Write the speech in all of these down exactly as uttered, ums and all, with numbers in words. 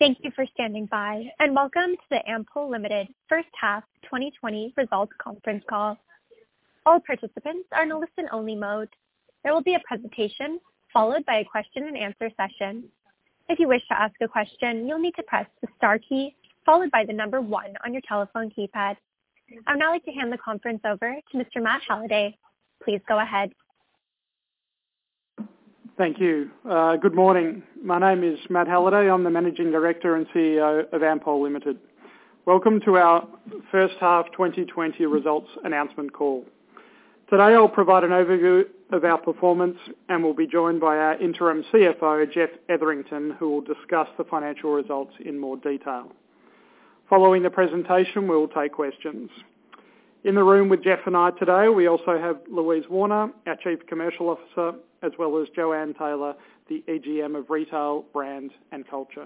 Thank you for standing by, and welcome to the Ampol Limited First Half twenty twenty Results Conference Call. All participants are in a listen-only mode. There will be a presentation followed by a question and answer session. If you wish to ask a question, you'll need to press the star key followed by the number one on your telephone keypad. I would now like to hand the conference over to Mister Matt Halliday. Please go ahead. Thank you. Uh, good morning. My name is Matt Halliday. I'm the Managing Director and C E O of Ampol Limited. Welcome to our first half twenty twenty results announcement call. Today I'll provide an overview of our performance and will be joined by our interim C F O, Jeff Etherington, who will discuss the financial results in more detail. Following the presentation, we will take questions. In the room with Jeff and I today, we also have Louise Warner, our Chief Commercial Officer, as well as Joanne Taylor, the E G M of Retail, Brand and Culture.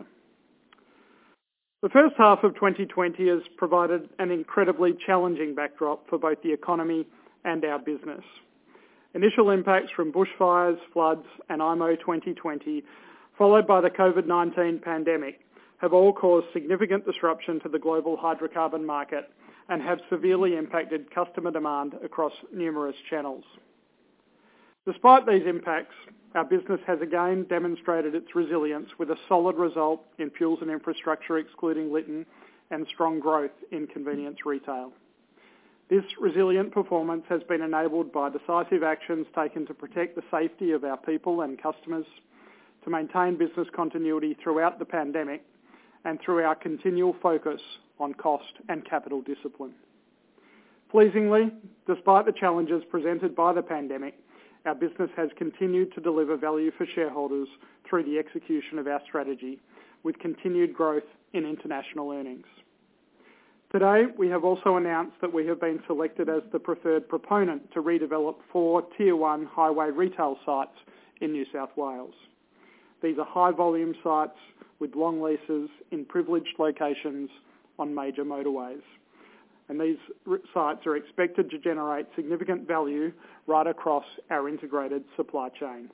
The first half of twenty twenty has provided an incredibly challenging backdrop for both the economy and our business. Initial impacts from bushfires, floods and I M O twenty twenty, followed by the COVID nineteen pandemic, have all caused significant disruption to the global hydrocarbon market and have severely impacted customer demand across numerous channels. Despite these impacts, our business has again demonstrated its resilience with a solid result in fuels and infrastructure excluding Lytton and strong growth in convenience retail. This resilient performance has been enabled by decisive actions taken to protect the safety of our people and customers, to maintain business continuity throughout the pandemic, and through our continual focus on cost and capital discipline. Pleasingly, despite the challenges presented by the pandemic, our business has continued to deliver value for shareholders through the execution of our strategy, with continued growth in international earnings. Today, we have also announced that we have been selected as the preferred proponent to redevelop four Tier one highway retail sites in New South Wales. These are high-volume sites with long leases in privileged locations on major motorways. And these sites are expected to generate significant value right across our integrated supply chain.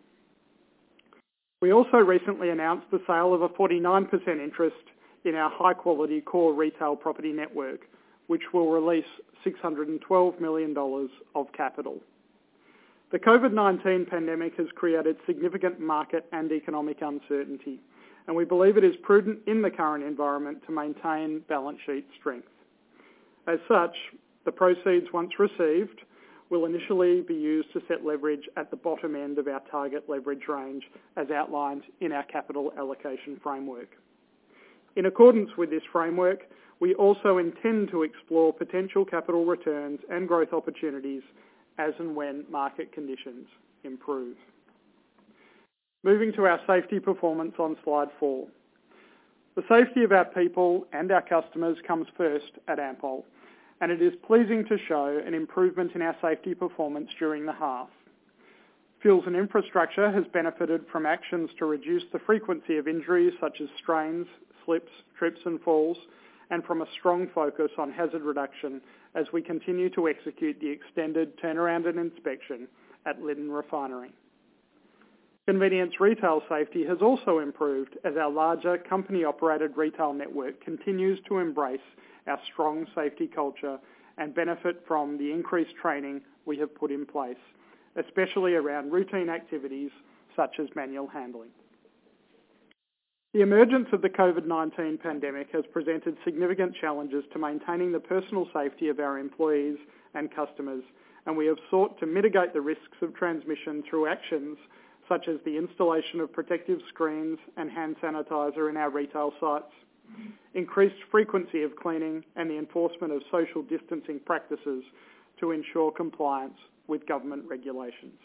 We also recently announced the sale of a forty-nine percent interest in our high-quality core retail property network, which will release six hundred twelve million dollars of capital. The COVID nineteen pandemic has created significant market and economic uncertainty, and we believe it is prudent in the current environment to maintain balance sheet strength. As such, the proceeds, once received, will initially be used to set leverage at the bottom end of our target leverage range as outlined in our capital allocation framework. In accordance with this framework, we also intend to explore potential capital returns and growth opportunities as and when market conditions improve. Moving to our safety performance on slide four. The safety of our people and our customers comes first at Ampol, and it is pleasing to show an improvement in our safety performance during the half. Fuels and infrastructure has benefited from actions to reduce the frequency of injuries such as strains, slips, trips and falls, and from a strong focus on hazard reduction as we continue to execute the extended turnaround and inspection at Lytton Refinery. Convenience retail safety has also improved as our larger company-operated retail network continues to embrace our strong safety culture and benefit from the increased training we have put in place, especially around routine activities such as manual handling. The emergence of the COVID nineteen pandemic has presented significant challenges to maintaining the personal safety of our employees and customers, and we have sought to mitigate the risks of transmission through actions such as the installation of protective screens and hand sanitizer in our retail sites, increased frequency of cleaning and the enforcement of social distancing practices to ensure compliance with government regulations.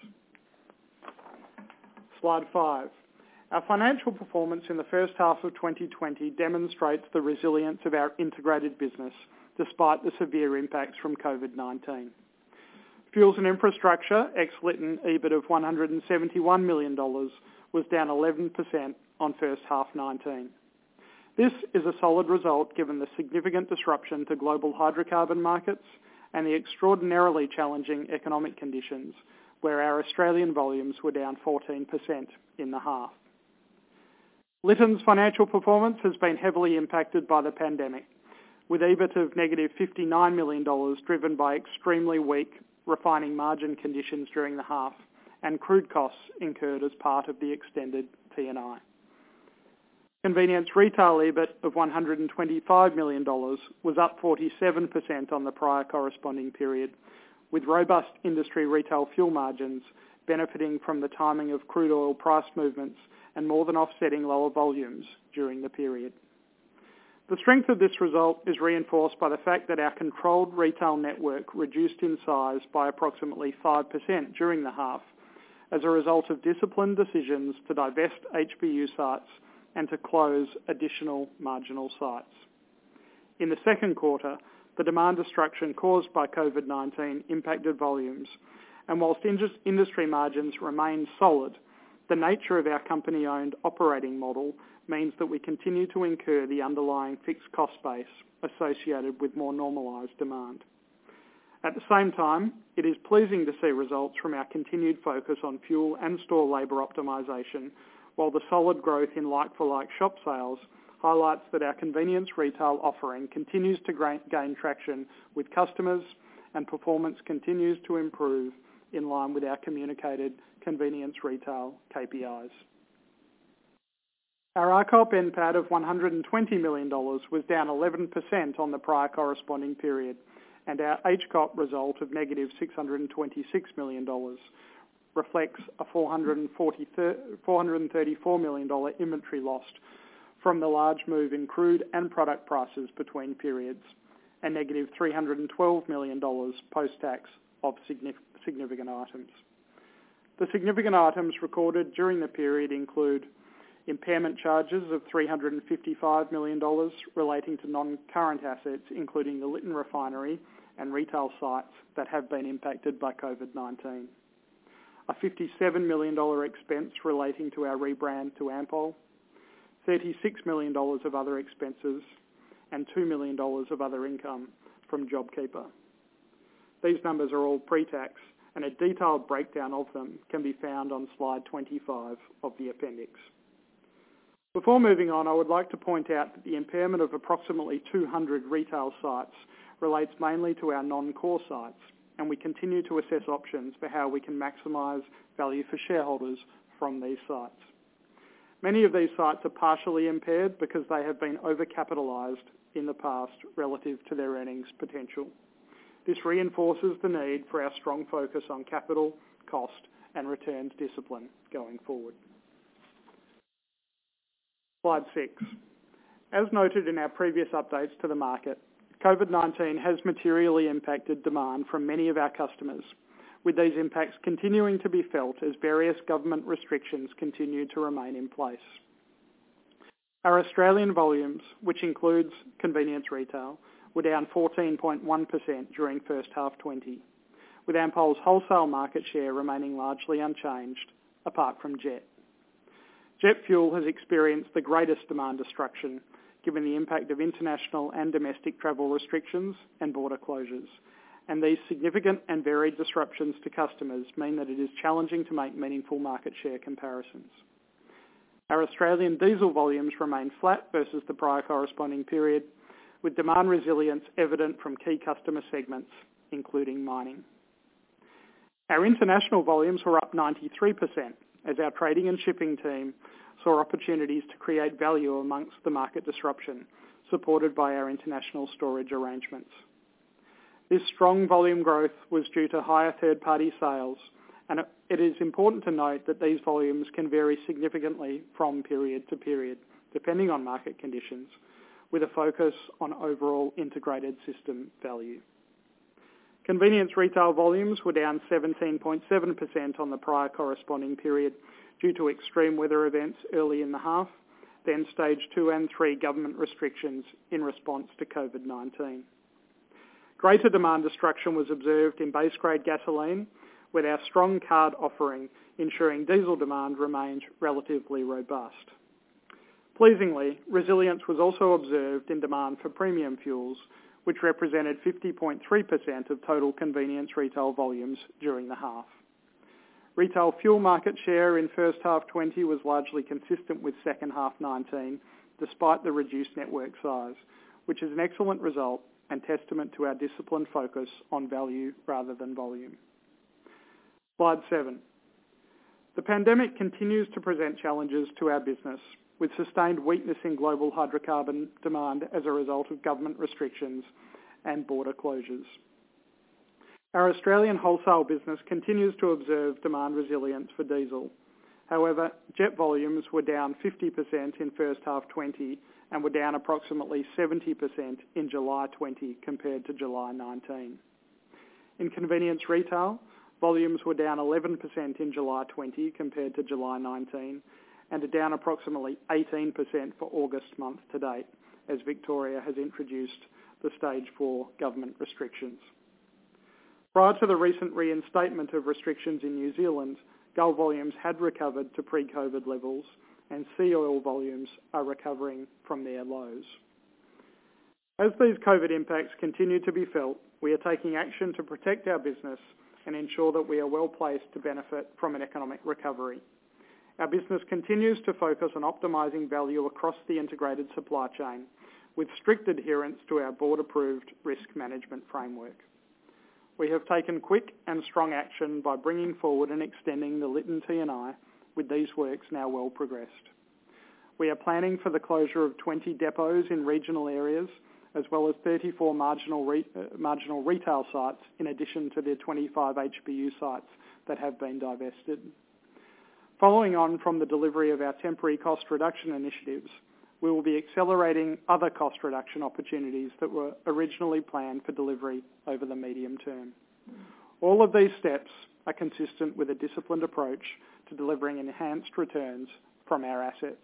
Slide five. Our financial performance in the first half of twenty twenty demonstrates the resilience of our integrated business despite the severe impacts from COVID nineteen. Fuels and infrastructure, ex-Lytton E B I T of one hundred seventy-one million dollars was down eleven percent on first half nineteen. This is a solid result given the significant disruption to global hydrocarbon markets and the extraordinarily challenging economic conditions where our Australian volumes were down fourteen percent in the half. Lytton's financial performance has been heavily impacted by the pandemic, with E B I T of negative fifty-nine million dollars driven by extremely weak refining margin conditions during the half and crude costs incurred as part of the extended T and I. Convenience retail E B I T of one hundred twenty-five million dollars was up forty-seven percent on the prior corresponding period, with robust industry retail fuel margins benefiting from the timing of crude oil price movements and more than offsetting lower volumes during the period. The strength of this result is reinforced by the fact that our controlled retail network reduced in size by approximately five percent during the half as a result of disciplined decisions to divest H B U sites and to close additional marginal sites. In the second quarter, the demand destruction caused by COVID nineteen impacted volumes, and whilst industry margins remain solid, the nature of our company-owned operating model means that we continue to incur the underlying fixed cost base associated with more normalised demand. At the same time, it is pleasing to see results from our continued focus on fuel and store labour optimisation, while the solid growth in like-for-like shop sales highlights that our convenience retail offering continues to gain traction with customers and performance continues to improve in line with our communicated convenience retail K P Is. Our R C O P N P A T of one hundred twenty million dollars was down eleven percent on the prior corresponding period, and our H C O P result of negative six hundred twenty-six million dollars reflects a four hundred thirty-four million dollars inventory lost from the large move in crude and product prices between periods, and negative three hundred twelve million dollars post-tax of significant items. The significant items recorded during the period include impairment charges of three hundred fifty-five million dollars relating to non-current assets, including the Lytton refinery and retail sites that have been impacted by COVID nineteen. A fifty-seven million dollars expense relating to our rebrand to Ampol, thirty-six million dollars of other expenses, and two million dollars of other income from JobKeeper. These numbers are all pre-tax, and a detailed breakdown of them can be found on slide twenty-five of the appendix. Before moving on, I would like to point out that the impairment of approximately two hundred retail sites relates mainly to our non-core sites, and we continue to assess options for how we can maximise value for shareholders from these sites. Many of these sites are partially impaired because they have been overcapitalised in the past relative to their earnings potential. This reinforces the need for our strong focus on capital, cost and returns discipline going forward. Slide six. As noted in our previous updates to the market, COVID nineteen has materially impacted demand from many of our customers, with these impacts continuing to be felt as various government restrictions continue to remain in place. Our Australian volumes, which includes convenience retail, were down fourteen point one percent during first half twenty, with Ampol's wholesale market share remaining largely unchanged, apart from jet. Jet fuel has experienced the greatest demand destruction, given the impact of international and domestic travel restrictions and border closures, and these significant and varied disruptions to customers mean that it is challenging to make meaningful market share comparisons. Our Australian diesel volumes remain flat versus the prior corresponding period, with demand resilience evident from key customer segments, including mining. Our international volumes were up ninety-three percent, as our trading and shipping team saw opportunities to create value amongst the market disruption, supported by our international storage arrangements. This strong volume growth was due to higher third-party sales, and it is important to note that these volumes can vary significantly from period to period, depending on market conditions, with a focus on overall integrated system value. Convenience retail volumes were down seventeen point seven percent on the prior corresponding period due to extreme weather events early in the half, then stage two and three government restrictions in response to COVID nineteen. Greater demand destruction was observed in base grade gasoline, with our strong card offering ensuring diesel demand remained relatively robust. Pleasingly, resilience was also observed in demand for premium fuels, which represented fifty point three percent of total convenience retail volumes during the half. Retail fuel market share in first half twenty was largely consistent with second half nineteen, despite the reduced network size, which is an excellent result and testament to our disciplined focus on value rather than volume. Slide seven. The pandemic continues to present challenges to our business, with sustained weakness in global hydrocarbon demand as a result of government restrictions and border closures. Our Australian wholesale business continues to observe demand resilience for diesel. However, jet volumes were down fifty percent in first half twenty and were down approximately seventy percent in July twenty compared to July nineteen. In convenience retail, volumes were down eleven percent in July twenty compared to July nineteen and are down approximately eighteen percent for August month to date, as Victoria has introduced the stage four government restrictions. Prior to the recent reinstatement of restrictions in New Zealand, Gull volumes had recovered to pre-COVID levels and sea oil volumes are recovering from their lows. As these COVID impacts continue to be felt, we are taking action to protect our business and ensure that we are well placed to benefit from an economic recovery. Our business continues to focus on optimising value across the integrated supply chain, with strict adherence to our board-approved risk management framework. We have taken quick and strong action by bringing forward and extending the Lytton T and I, with these works now well progressed. We are planning for the closure of twenty depots in regional areas, as well as thirty-four marginal, re- uh, marginal retail sites, in addition to the twenty-five H B U sites that have been divested. Following on from the delivery of our temporary cost reduction initiatives, we will be accelerating other cost reduction opportunities that were originally planned for delivery over the medium term. All of these steps are consistent with a disciplined approach to delivering enhanced returns from our assets.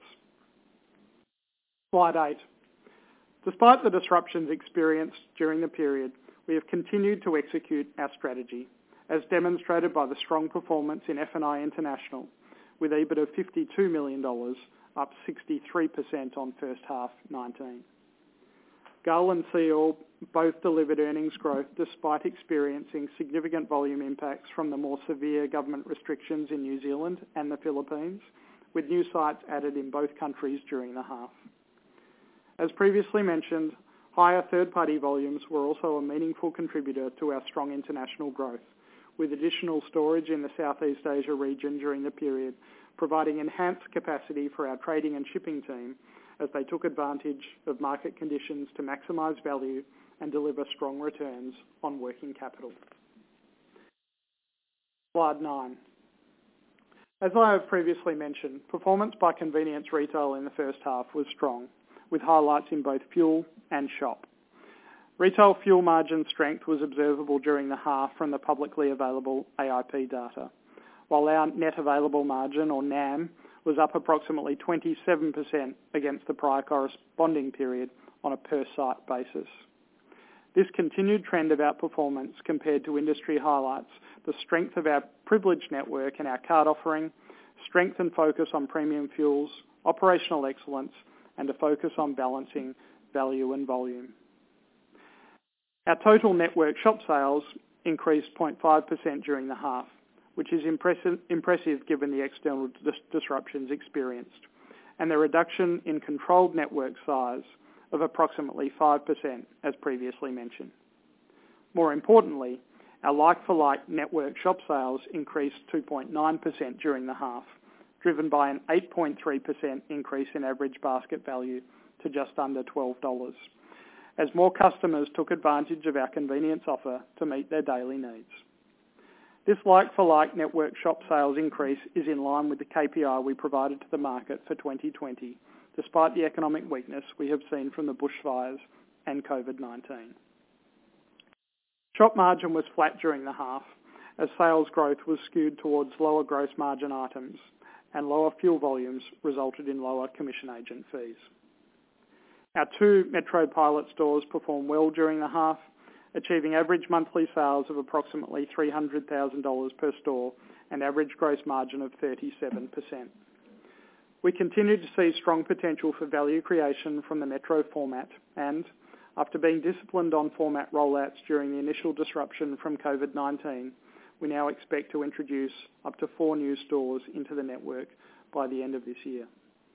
Slide eight. Despite the disruptions experienced during the period, we have continued to execute our strategy, as demonstrated by the strong performance in F and I International, with E B I T of fifty-two million dollars, up sixty-three percent on first half nineteen. Gull and Sea Oil both delivered earnings growth despite experiencing significant volume impacts from the more severe government restrictions in New Zealand and the Philippines, with new sites added in both countries during the half. As previously mentioned, higher third-party volumes were also a meaningful contributor to our strong international growth, with additional storage in the Southeast Asia region during the period, providing enhanced capacity for our trading and shipping team as they took advantage of market conditions to maximise value and deliver strong returns on working capital. Slide nine. As I have previously mentioned, performance by convenience retail in the first half was strong, with highlights in both fuel and shop. Retail fuel margin strength was observable during the half from the publicly available A I P data, while our net available margin, or N A M, was up approximately twenty-seven percent against the prior corresponding period on a per-site basis. This continued trend of outperformance compared to industry highlights the strength of our privileged network and our card offering, strength and focus on premium fuels, operational excellence, and a focus on balancing value and volume. Our total network shop sales increased zero point five percent during the half, which is impressive, impressive given the external dis- disruptions experienced, and the reduction in controlled network size of approximately five percent, as previously mentioned. More importantly, our like-for-like network shop sales increased two point nine percent during the half, driven by an eight point three percent increase in average basket value to just under twelve dollars, as more customers took advantage of our convenience offer to meet their daily needs. This like-for-like network shop sales increase is in line with the K P I we provided to the market for twenty twenty, despite the economic weakness we have seen from the bushfires and COVID nineteen. Shop margin was flat during the half, as sales growth was skewed towards lower gross margin items, and lower fuel volumes resulted in lower commission agent fees. Our two Metro pilot stores performed well during the half, achieving average monthly sales of approximately three hundred thousand dollars per store and average gross margin of thirty-seven percent. We continue to see strong potential for value creation from the Metro format and, after being disciplined on format rollouts during the initial disruption from COVID nineteen, we now expect to introduce up to four new stores into the network by the end of this year.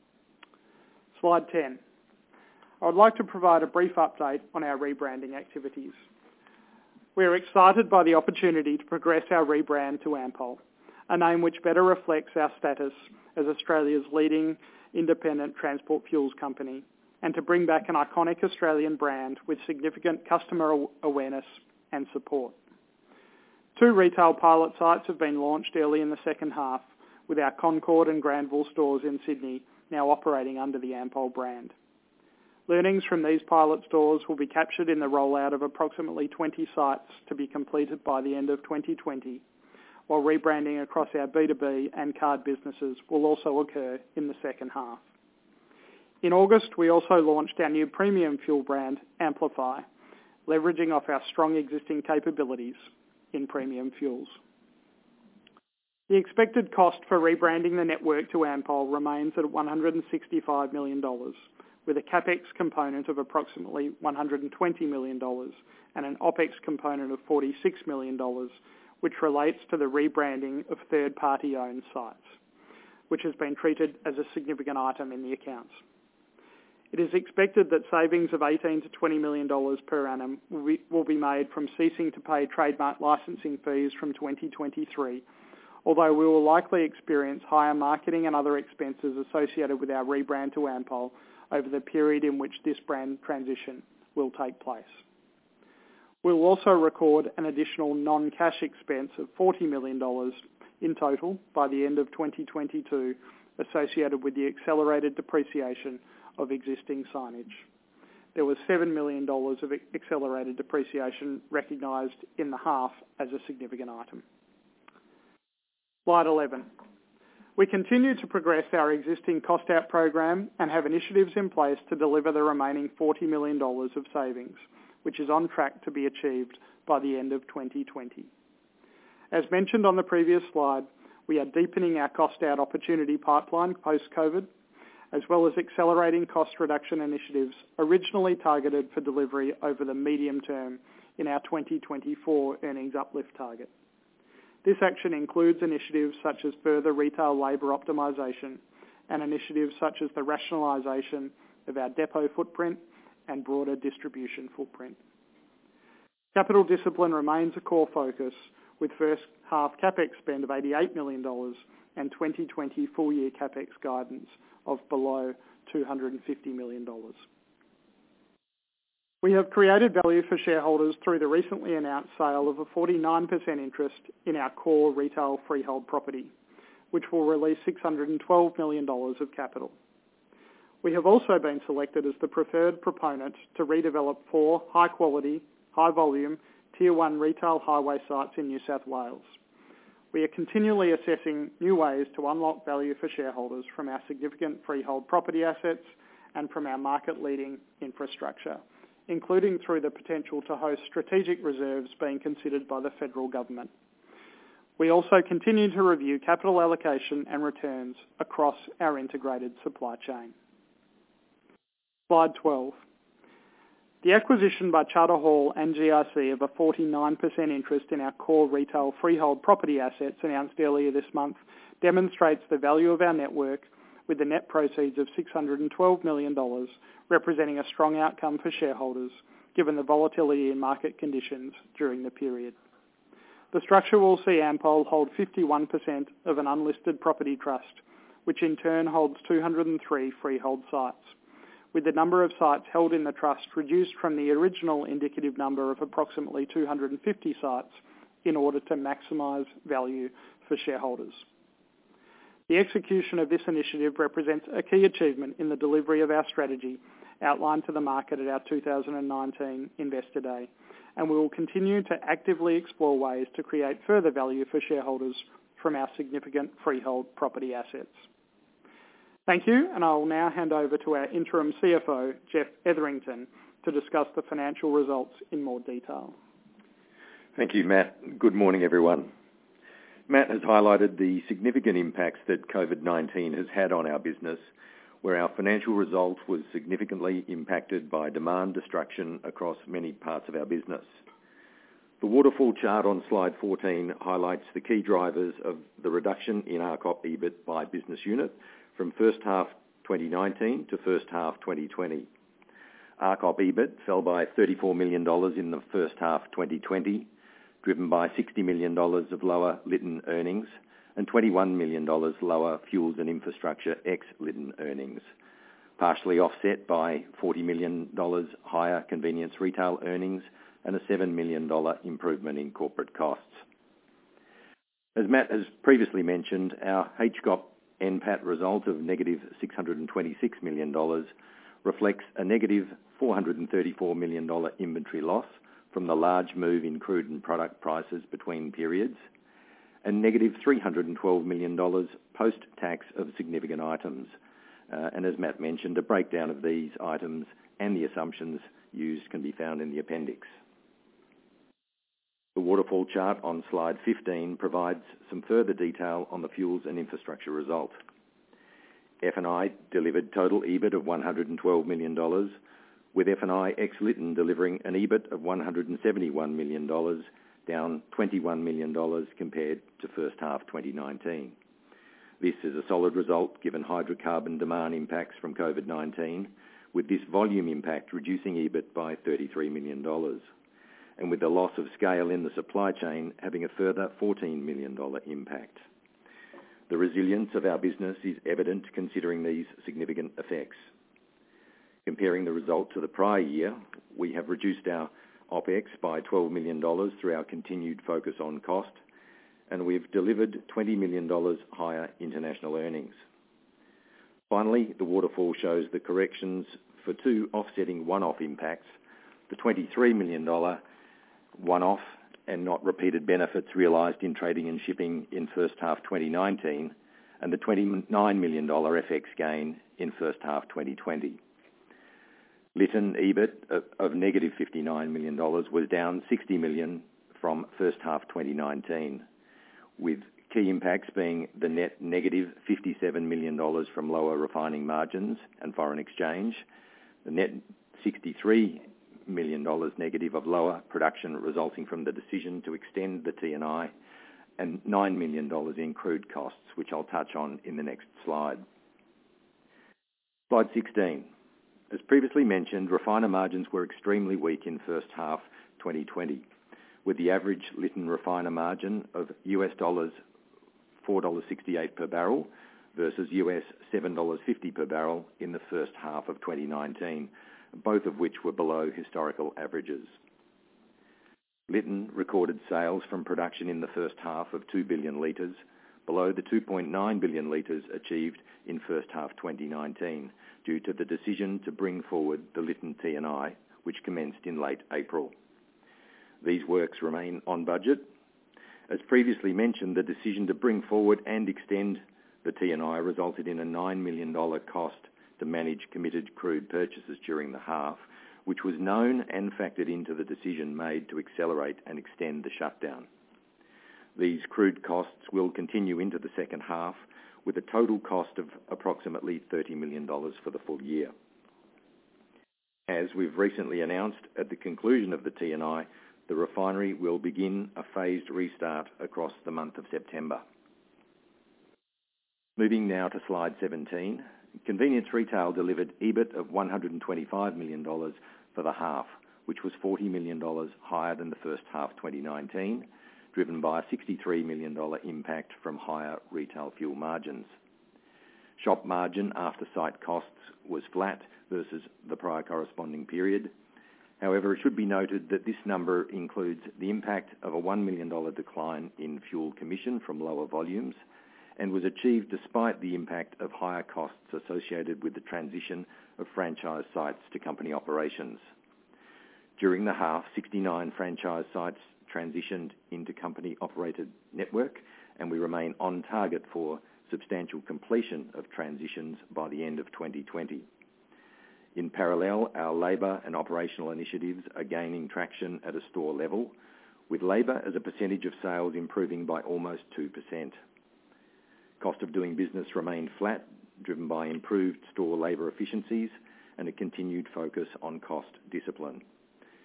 Slide ten. I would like to provide a brief update on our rebranding activities. We are excited by the opportunity to progress our rebrand to Ampol, a name which better reflects our status as Australia's leading independent transport fuels company, and to bring back an iconic Australian brand with significant customer awareness and support. Two retail pilot sites have been launched early in the second half, with our Concord and Granville stores in Sydney now operating under the Ampol brand. Learnings from these pilot stores will be captured in the rollout of approximately twenty sites to be completed by the end of twenty twenty, while rebranding across our B two B and card businesses will also occur in the second half. In August, we also launched our new premium fuel brand, Amplify, leveraging off our strong existing capabilities in premium fuels. The expected cost for rebranding the network to Ampol remains at one hundred sixty-five million dollars, with a CapEx component of approximately one hundred twenty million dollars and an OpEx component of forty-six million dollars, which relates to the rebranding of third-party owned sites, which has been treated as a significant item in the accounts. It is expected that savings of eighteen to twenty million dollars per annum will be, will be made from ceasing to pay trademark licensing fees from twenty twenty-three, although we will likely experience higher marketing and other expenses associated with our rebrand to Ampol over the period in which this brand transition will take place. We will also record an additional non-cash expense of forty million dollars in total by the end of twenty twenty-two associated with the accelerated depreciation of existing signage. There was seven million dollars of accelerated depreciation recognised in the half as a significant item. Slide eleven. We continue to progress our existing cost out program and have initiatives in place to deliver the remaining forty million dollars of savings, which is on track to be achieved by the end of twenty twenty. As mentioned on the previous slide, we are deepening our cost out opportunity pipeline post-COVID, as well as accelerating cost reduction initiatives originally targeted for delivery over the medium term in our twenty twenty-four earnings uplift target. This action includes initiatives such as further retail labour optimisation and initiatives such as the rationalisation of our depot footprint and broader distribution footprint. Capital discipline remains a core focus, with first half CapEx spend of eighty-eight million dollars and twenty twenty full year CapEx guidance of below two hundred fifty million dollars. We have created value for shareholders through the recently announced sale of a forty-nine percent interest in our core retail freehold property, which will release six hundred twelve million dollars of capital. We have also been selected as the preferred proponent to redevelop four high-quality, high-volume, Tier one retail highway sites in New South Wales. We are continually assessing new ways to unlock value for shareholders from our significant freehold property assets and from our market-leading infrastructure, including through the potential to host strategic reserves being considered by the federal government. We also continue to review capital allocation and returns across our integrated supply chain. Slide twelve. The acquisition by Charter Hall and G R C of a forty-nine percent interest in our core retail freehold property assets announced earlier this month demonstrates the value of our network, with the net proceeds of six hundred twelve million dollars, representing a strong outcome for shareholders, given the volatility in market conditions during the period. The structure will see Ampol hold fifty-one percent of an unlisted property trust, which in turn holds two hundred three freehold sites, with the number of sites held in the trust reduced from the original indicative number of approximately two hundred fifty sites in order to maximise value for shareholders. The execution of this initiative represents a key achievement in the delivery of our strategy outlined to the market at our two thousand nineteen Investor Day, and we will continue to actively explore ways to create further value for shareholders from our significant freehold property assets. Thank you, and I will now hand over to our interim C F O, Jeff Etherington, to discuss the financial results in more detail. Thank you, Matt. Good morning, everyone. Matt has highlighted the significant impacts that COVID nineteen has had on our business, where our financial result was significantly impacted by demand destruction across many parts of our business. The waterfall chart on slide fourteen highlights the key drivers of the reduction in R C O P EBIT by business unit from first half twenty nineteen to first half twenty twenty. R C O P EBIT fell by thirty-four million dollars in the first half twenty twenty, driven by sixty million dollars of lower Lytton earnings and twenty-one million dollars lower fuels and infrastructure ex-Lytton earnings, partially offset by forty million dollars higher convenience retail earnings and a seven million dollars improvement in corporate costs. As Matt has previously mentioned, our H C O P N PAT result of negative six hundred twenty-six million dollars reflects a negative four hundred thirty-four million dollars inventory loss from the large move in crude and product prices between periods, and negative three hundred twelve million dollars post-tax of significant items. Uh, and as Matt mentioned, a breakdown of these items and the assumptions used can be found in the appendix. The waterfall chart on slide fifteen provides some further detail on the fuels and infrastructure result. F and I delivered total EBIT of one hundred twelve million dollars, with F and I ex-Lytton delivering an EBIT of one hundred seventy-one million dollars, down twenty-one million dollars compared to first half twenty nineteen. This is a solid result given hydrocarbon demand impacts from COVID nineteen, with this volume impact reducing EBIT by thirty-three million dollars, and with the loss of scale in the supply chain having a further fourteen million dollars impact. The resilience of our business is evident considering these significant effects. Comparing the result to the prior year, we have reduced our OPEX by twelve million dollars through our continued focus on cost, and we've delivered twenty million dollars higher international earnings. Finally, the waterfall shows the corrections for two offsetting one-off impacts, the twenty-three million dollars one-off and not repeated benefits realised in trading and shipping in first half twenty nineteen, and the twenty-nine million dollars F X gain in first half twenty twenty. Lytton EBIT of, of negative fifty-nine million dollars was down sixty million dollars from first half twenty nineteen, with key impacts being the net negative fifty-seven million dollars from lower refining margins and foreign exchange, the net sixty-three million dollars negative of lower production resulting from the decision to extend the T and I, and nine million dollars in crude costs, which I'll touch on in the next slide. Slide sixteen. As previously mentioned, refiner margins were extremely weak in first half twenty twenty, with the average Lytton refiner margin of U S dollars four dollars sixty-eight per barrel versus U S seven dollars fifty per barrel in the first half of twenty nineteen, both of which were below historical averages. Lytton recorded sales from production in the first half of two billion litres, below the two point nine billion litres achieved in first half twenty nineteen, due to the decision to bring forward the Lytton T and I, which commenced in late April. These works remain on budget. As previously mentioned, the decision to bring forward and extend the T and I resulted in a nine million dollars cost to manage committed crude purchases during the half, which was known and factored into the decision made to accelerate and extend the shutdown. These crude costs will continue into the second half, with a total cost of approximately thirty million dollars for the full year. As we've recently announced, at the conclusion of the T and I, the refinery will begin a phased restart across the month of September. Moving now to slide seventeen, Convenience Retail delivered EBIT of one hundred twenty-five million dollars for the half, which was forty million dollars higher than the first half twenty nineteen, driven by a sixty-three million dollars impact from higher retail fuel margins. Shop margin after site costs was flat versus the prior corresponding period. However, it should be noted that this number includes the impact of a one million dollars decline in fuel commission from lower volumes, and was achieved despite the impact of higher costs associated with the transition of franchise sites to company operations. During the half, sixty-nine franchise sites transitioned into company-operated network, and we remain on target for substantial completion of transitions by the end of twenty twenty. In parallel, our labour and operational initiatives are gaining traction at a store level, with labour as a percentage of sales improving by almost two percent. Cost of doing business remained flat, driven by improved store labour efficiencies and a continued focus on cost discipline.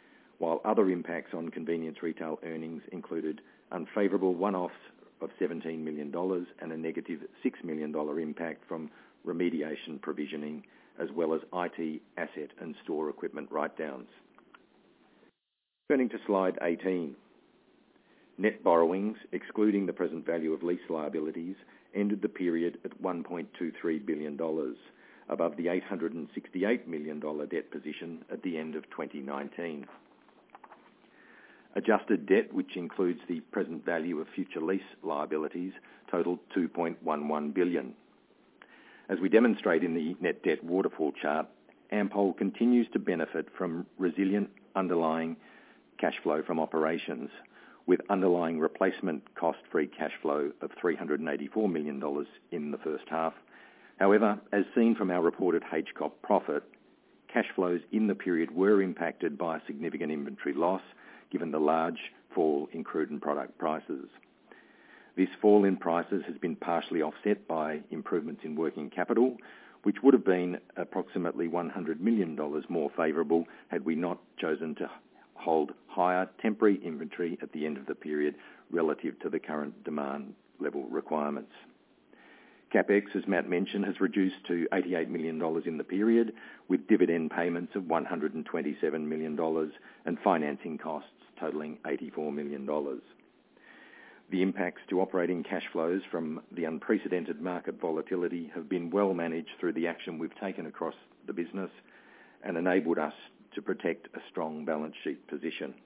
while other impacts on convenience retail earnings included unfavourable one-offs of seventeen million dollars and a negative six million dollars impact from remediation provisioning, as well as I T asset and store equipment write-downs. Turning to slide eighteen. Net borrowings, excluding the present value of lease liabilities, ended the period at one point two three billion dollars, above the eight hundred sixty-eight million dollars debt position at the end of twenty nineteen. Adjusted debt, which includes the present value of future lease liabilities, totaled two point one one billion dollars. As we demonstrate in the net debt waterfall chart, Ampol continues to benefit from resilient underlying cash flow from operations, with underlying replacement cost-free cash flow of three hundred eighty-four million dollars in the first half. However, as seen from our reported H C O P profit, cash flows in the period were impacted by a significant inventory loss, given the large fall in crude and product prices. This fall in prices has been partially offset by improvements in working capital, which would have been approximately one hundred million dollars more favourable had we not chosen to hold higher temporary inventory at the end of the period relative to the current demand level requirements. CapEx, as Matt mentioned, has reduced to eighty-eight million dollars in the period, with dividend payments of one hundred twenty-seven million dollars and financing costs totalling eighty-four million dollars. The impacts to operating cash flows from the unprecedented market volatility have been well managed through the action we've taken across the business and enabled us to protect a strong balance sheet position.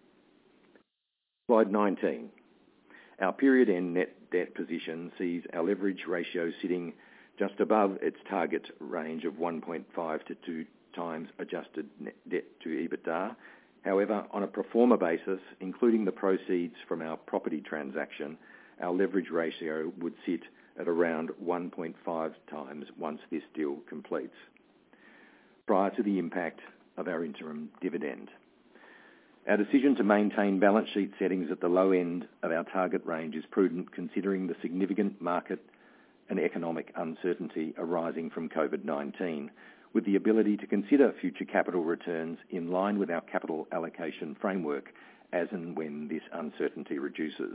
Slide nineteen. Our period-end net debt position sees our leverage ratio sitting just above its target range of one point five to two times adjusted net debt to EBITDA. However, on a pro forma basis, including the proceeds from our property transaction, our leverage ratio would sit at around one point five times once this deal completes, prior to the impact of our interim dividend. Our decision to maintain balance sheet settings at the low end of our target range is prudent, considering the significant market and economic uncertainty arising from COVID nineteen, with the ability to consider future capital returns in line with our capital allocation framework as and when this uncertainty reduces.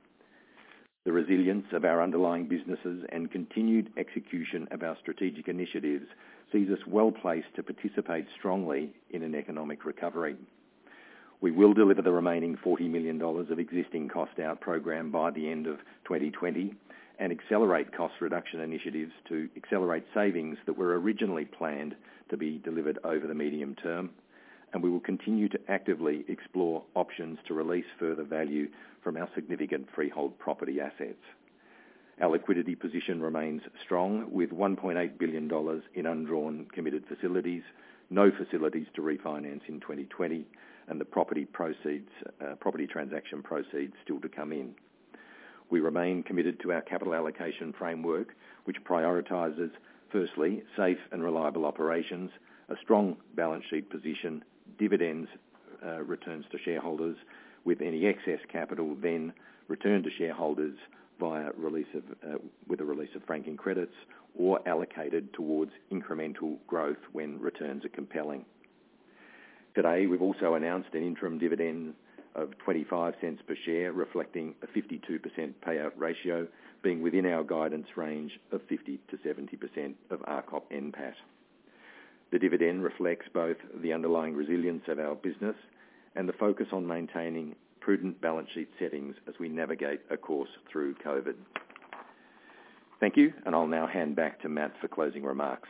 The resilience of our underlying businesses and continued execution of our strategic initiatives sees us well placed to participate strongly in an economic recovery. We will deliver the remaining forty million dollars of existing cost out program by the end of twenty twenty and accelerate cost reduction initiatives to accelerate savings that were originally planned to be delivered over the medium term. And we will continue to actively explore options to release further value from our significant freehold property assets. Our liquidity position remains strong, with one point eight billion dollars in undrawn committed facilities, no facilities to refinance in twenty twenty, and the property proceeds, uh, property transaction proceeds still to come in. We remain committed to our capital allocation framework, which prioritises, firstly, safe and reliable operations, a strong balance sheet position, dividends, uh, returns to shareholders, with any excess capital then returned to shareholders via release of, uh, with a release of franking credits, or allocated towards incremental growth when returns are compelling. Today, we've also announced an interim dividend of twenty-five cents per share, reflecting a fifty-two percent payout ratio, being within our guidance range of fifty to seventy percent of R C O P N P A T. The dividend reflects both the underlying resilience of our business and the focus on maintaining prudent balance sheet settings as we navigate a course through COVID. Thank you, and I'll now hand back to Matt for closing remarks.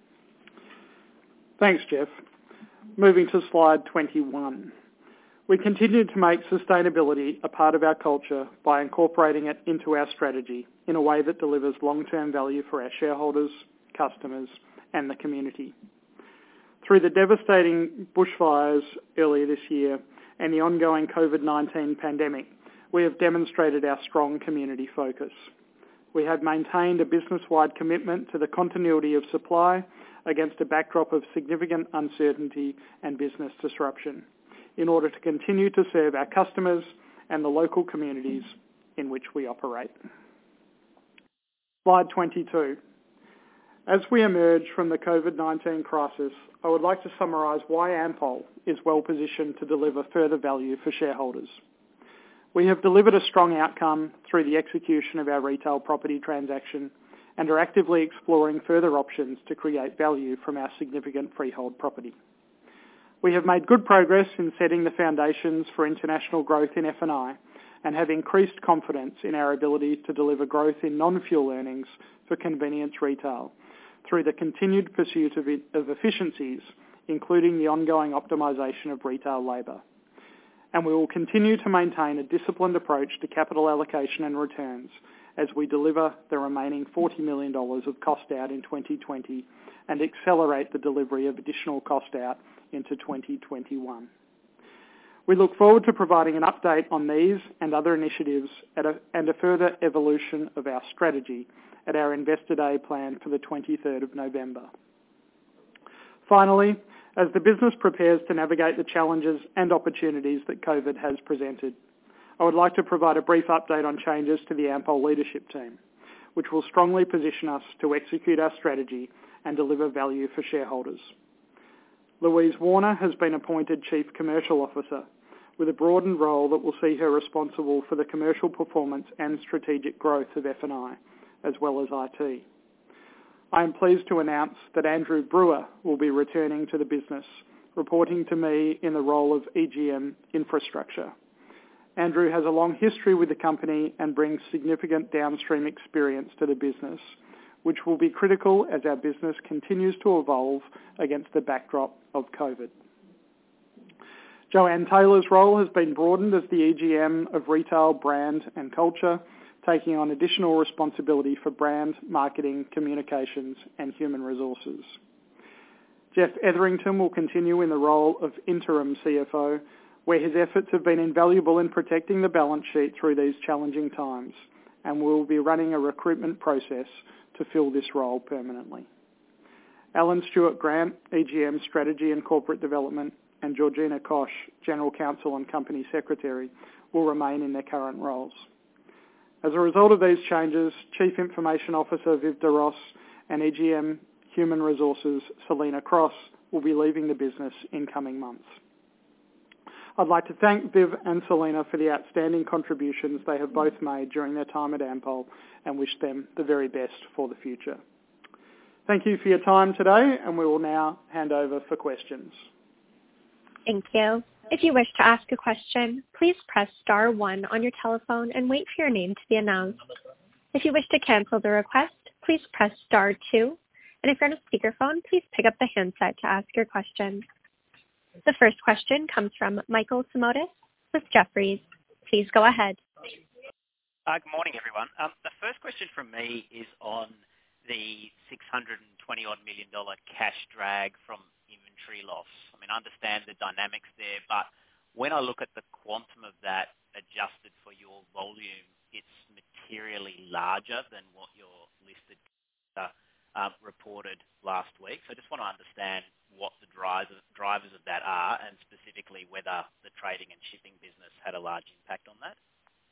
Thanks, Jeff. Moving to slide twenty-one. We continue to make sustainability a part of our culture by incorporating it into our strategy in a way that delivers long-term value for our shareholders, customers, and the community. Through the devastating bushfires earlier this year and the ongoing COVID nineteen pandemic, we have demonstrated our strong community focus. We have maintained a business-wide commitment to the continuity of supply against a backdrop of significant uncertainty and business disruption, in order to continue to serve our customers and the local communities in which we operate. Slide twenty-two. As we emerge from the COVID nineteen crisis, I would like to summarise why Ampol is well positioned to deliver further value for shareholders. We have delivered a strong outcome through the execution of our retail property transaction and are actively exploring further options to create value from our significant freehold property. We have made good progress in setting the foundations for international growth in F and I and have increased confidence in our ability to deliver growth in non-fuel earnings for convenience retail through the continued pursuit of, it, of efficiencies, including the ongoing optimisation of retail labour. And we will continue to maintain a disciplined approach to capital allocation and returns as we deliver the remaining forty million dollars of cost out in twenty twenty and accelerate the delivery of additional cost out into twenty twenty-one. We look forward to providing an update on these and other initiatives at a, and a further evolution of our strategy at our Investor Day planned for the twenty-third of November. Finally, as the business prepares to navigate the challenges and opportunities that COVID has presented, I would like to provide a brief update on changes to the Ampol leadership team, which will strongly position us to execute our strategy and deliver value for shareholders. Louise Warner has been appointed Chief Commercial Officer, with a broadened role that will see her responsible for the commercial performance and strategic growth of F and I, as well as I T. I am pleased to announce that Andrew Brewer will be returning to the business, reporting to me in the role of E G M Infrastructure. Andrew has a long history with the company and brings significant downstream experience to the business, which will be critical as our business continues to evolve against the backdrop of COVID. Joanne Taylor's role has been broadened as the E G M of Retail, Brand and Culture, taking on additional responsibility for brand, marketing, communications and human resources. Jeff Etherington will continue in the role of interim C F O, where his efforts have been invaluable in protecting the balance sheet through these challenging times, and will be running a recruitment process to fill this role permanently. Alan Stewart-Grant, E G M Strategy and Corporate Development, and Georgina Koch, General Counsel and Company Secretary, will remain in their current roles. As a result of these changes, Chief Information Officer Viv de Ross and E G M Human Resources Selena Cross will be leaving the business in coming months. I'd like to thank Viv and Selena for the outstanding contributions they have both made during their time at Ampol and wish them the very best for the future. Thank you for your time today, and we will now hand over for questions. Thank you. If you wish to ask a question, please press star one on your telephone and wait for your name to be announced. If you wish to cancel the request, please press star two. And if you're on a speakerphone, please pick up the handset to ask your question. The first question comes from Michael Simotas with Jefferies. Please go ahead. Uh, good morning, everyone. Um, the first question from me is on the six hundred twenty odd million dollar cash drag from inventory loss. I mean, I understand the dynamics there, but when I look at the quantum of that adjusted for your volume, it's materially larger than what your listed uh, uh, reported last week. So I just want to understand what the drivers drivers of that are, and specifically whether the trading and shipping business had a large impact on that.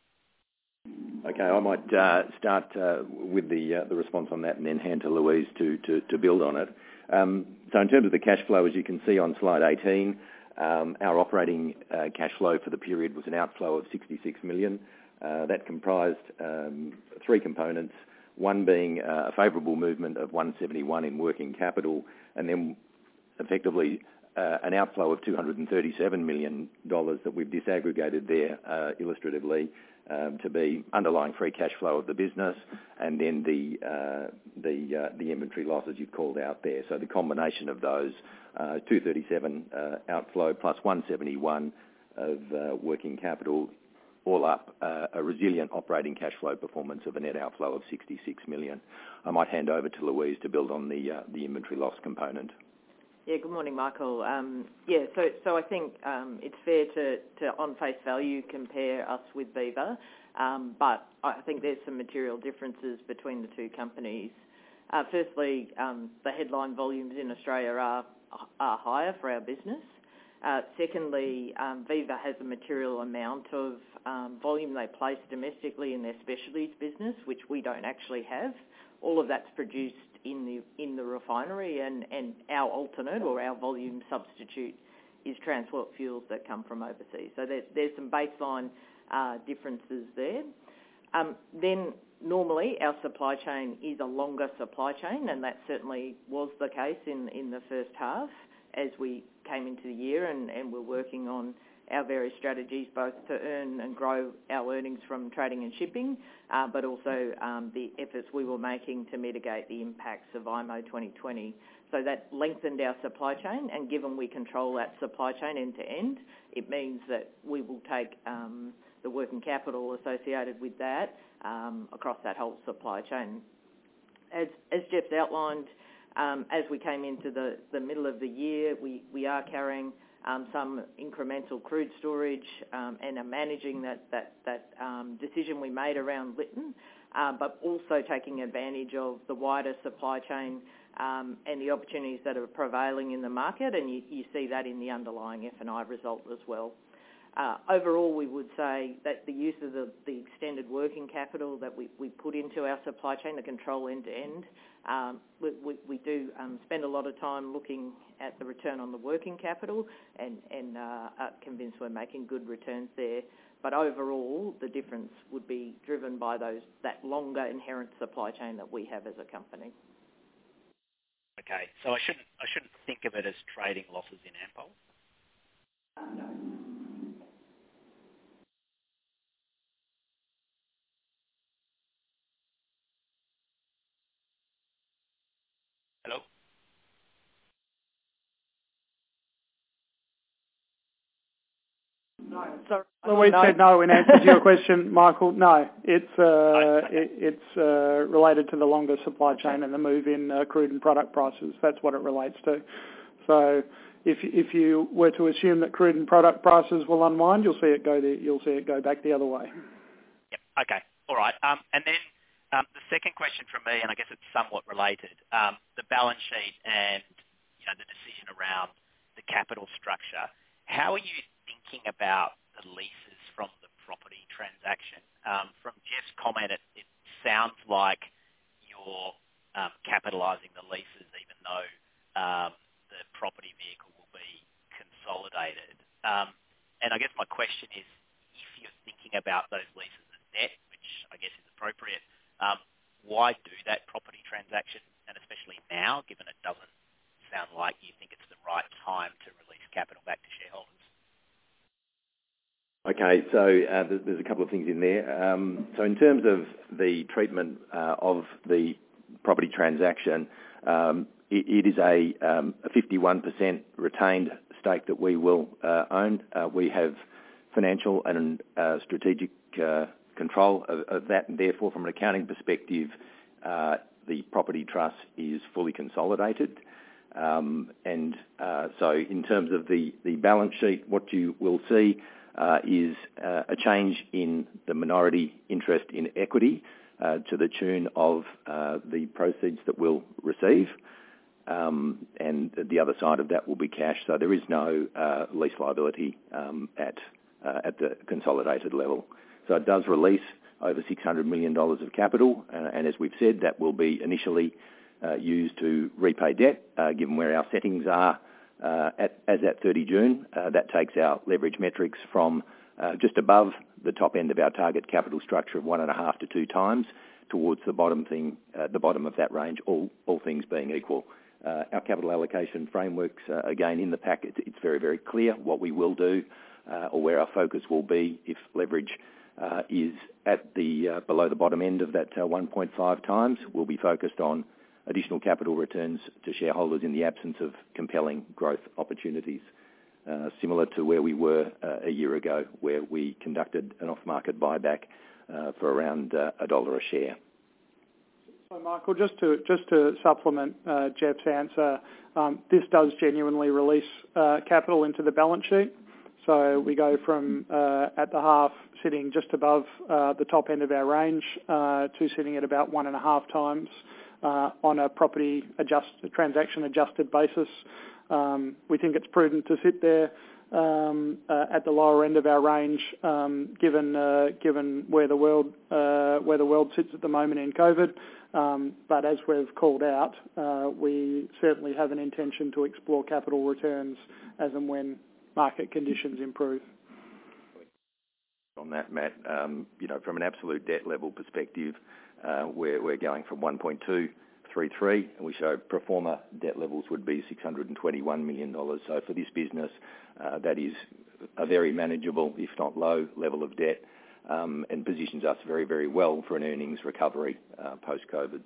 Okay, I might uh, start uh, with the uh, the response on that, and then hand to Louise to to, to build on it. Um, so in terms of the cash flow, as you can see on slide eighteen, um, our operating uh, cash flow for the period was an outflow of sixty-six million dollars. Uh, that comprised um, three components, one being uh, a favourable movement of one seventy-one in working capital, and then effectively uh, an outflow of two hundred thirty-seven million dollars that we've disaggregated there uh, illustratively um, to be underlying free cash flow of the business, and then the uh, the uh, the inventory losses you've called out there. So the combination of those, uh, two hundred thirty-seven uh, outflow plus one seventy-one of uh, working capital, all up uh, a resilient operating cash flow performance of a net outflow of sixty-six million. I might hand over to Louise to build on the uh, the inventory loss component. Yeah, good morning, Michael. Um, yeah, so so I think um, it's fair to, to, on face value, compare us with Viva, um, but I think there's some material differences between the two companies. Uh, firstly, um, the headline volumes in Australia are, are higher for our business. Uh, secondly, um, Viva has a material amount of um, volume they place domestically in their specialties business, which we don't actually have. all of that's produced in the in the refinery, and, and our alternate or our volume substitute is transport fuels that come from overseas. So there's, there's some baseline uh, differences there. Um, then normally our supply chain is a longer supply chain, and that certainly was the case in, in the first half as we came into the year, and, and we're working on our various strategies both to earn and grow our earnings from trading and shipping, uh, but also um, the efforts we were making to mitigate the impacts of I M O twenty twenty. So that lengthened our supply chain, and given we control that supply chain end to end, it means that we will take um, the working capital associated with that um, across that whole supply chain. As, as Jeff's outlined, um, as we came into the, the middle of the year, we, we are carrying um, some incremental crude storage um, and are managing that, that, that um, decision we made around Lytton, uh, but also taking advantage of the wider supply chain Um, and the opportunities that are prevailing in the market, and you, you see that in the underlying F and I result as well. Uh, overall, we would say that the use of the, the extended working capital that we, we put into our supply chain, the control end-to-end, um, we, we, we do um, spend a lot of time looking at the return on the working capital, and, and uh, are convinced we're making good returns there. But overall, the difference would be driven by those that longer inherent supply chain that we have as a company. Okay, so I shouldn't I shouldn't think of it as trading losses in Ampol? No. Hello? No. Sorry. Louise no. said no in answer to your question, Michael. No, it's uh, it, it's uh, related to the longer supply chain and the move in uh, crude and product prices. That's what it relates to. So if if you were to assume that crude and product prices will unwind, you'll see it go the, you'll see it go back the other way. Yep. Okay. All right. Um, and then um, the second question from me, and I guess it's somewhat related, um, the balance sheet and you know the decision around the capital structure. How are you thinking about the leases from the property transaction? Um, from Jeff's comment, it, it sounds like you're um, capitalising the leases even though um, the property vehicle will be consolidated. Um, and I guess my question is, if you're thinking about those leases as debt, which I guess is appropriate, um, why do that property transaction, and especially now, given it doesn't sound like you think it's the right time to release capital back to shareholders? Okay, so uh, there's a couple of things in there. Um, so in terms of the treatment uh, of the property transaction, um, it, it is a, um, a fifty-one percent retained stake that we will uh, own. Uh, we have financial and uh, strategic uh, control of, of that, and therefore from an accounting perspective, uh, the property trust is fully consolidated. Um, and uh, so in terms of the, the balance sheet, what you will see Uh, is uh, a change in the minority interest in equity uh, to the tune of uh, the proceeds that we'll receive, um, and the other side of that will be cash. So there is no uh, lease liability um, at uh, at the consolidated level. So it does release over six hundred million dollars of capital, uh, and as we've said, that will be initially uh, used to repay debt, uh, given where our settings are. Uh, at, as at thirty June, uh, that takes our leverage metrics from uh, just above the top end of our target capital structure of one and a half to two times towards the bottom thing, uh, the bottom of that range, all, all things being equal. Uh, our capital allocation frameworks, uh, again, in the pack, it's, it's very, very clear what we will do uh, or where our focus will be if leverage uh, is at the uh, below the bottom end of that uh, one point five times. We'll be focused on additional capital returns to shareholders in the absence of compelling growth opportunities, uh, similar to where we were uh, a year ago, where we conducted an off-market buyback uh, for around uh, a dollar a share. So, Michael, just to just to supplement uh, Jeff's answer, um, this does genuinely release uh, capital into the balance sheet. So we go from uh, at the half sitting just above uh, the top end of our range uh, to sitting at about one and a half times. Uh, on a property adjust, transaction adjusted basis. Um, we think it's prudent to sit there um, uh, at the lower end of our range, um, given uh, given where the world uh, where the world sits at the moment in COVID. Um, but as we've called out, uh, we certainly have an intention to explore capital returns as and when market conditions improve. On that, Matt, um, you know, from an absolute debt level perspective, uh, we're, we're going from one point two three three, and we show pro forma debt levels would be six hundred twenty-one million dollars. So for this business, uh, that is a very manageable, if not low, level of debt, um, and positions us very, very well for an earnings recovery uh, post-COVID.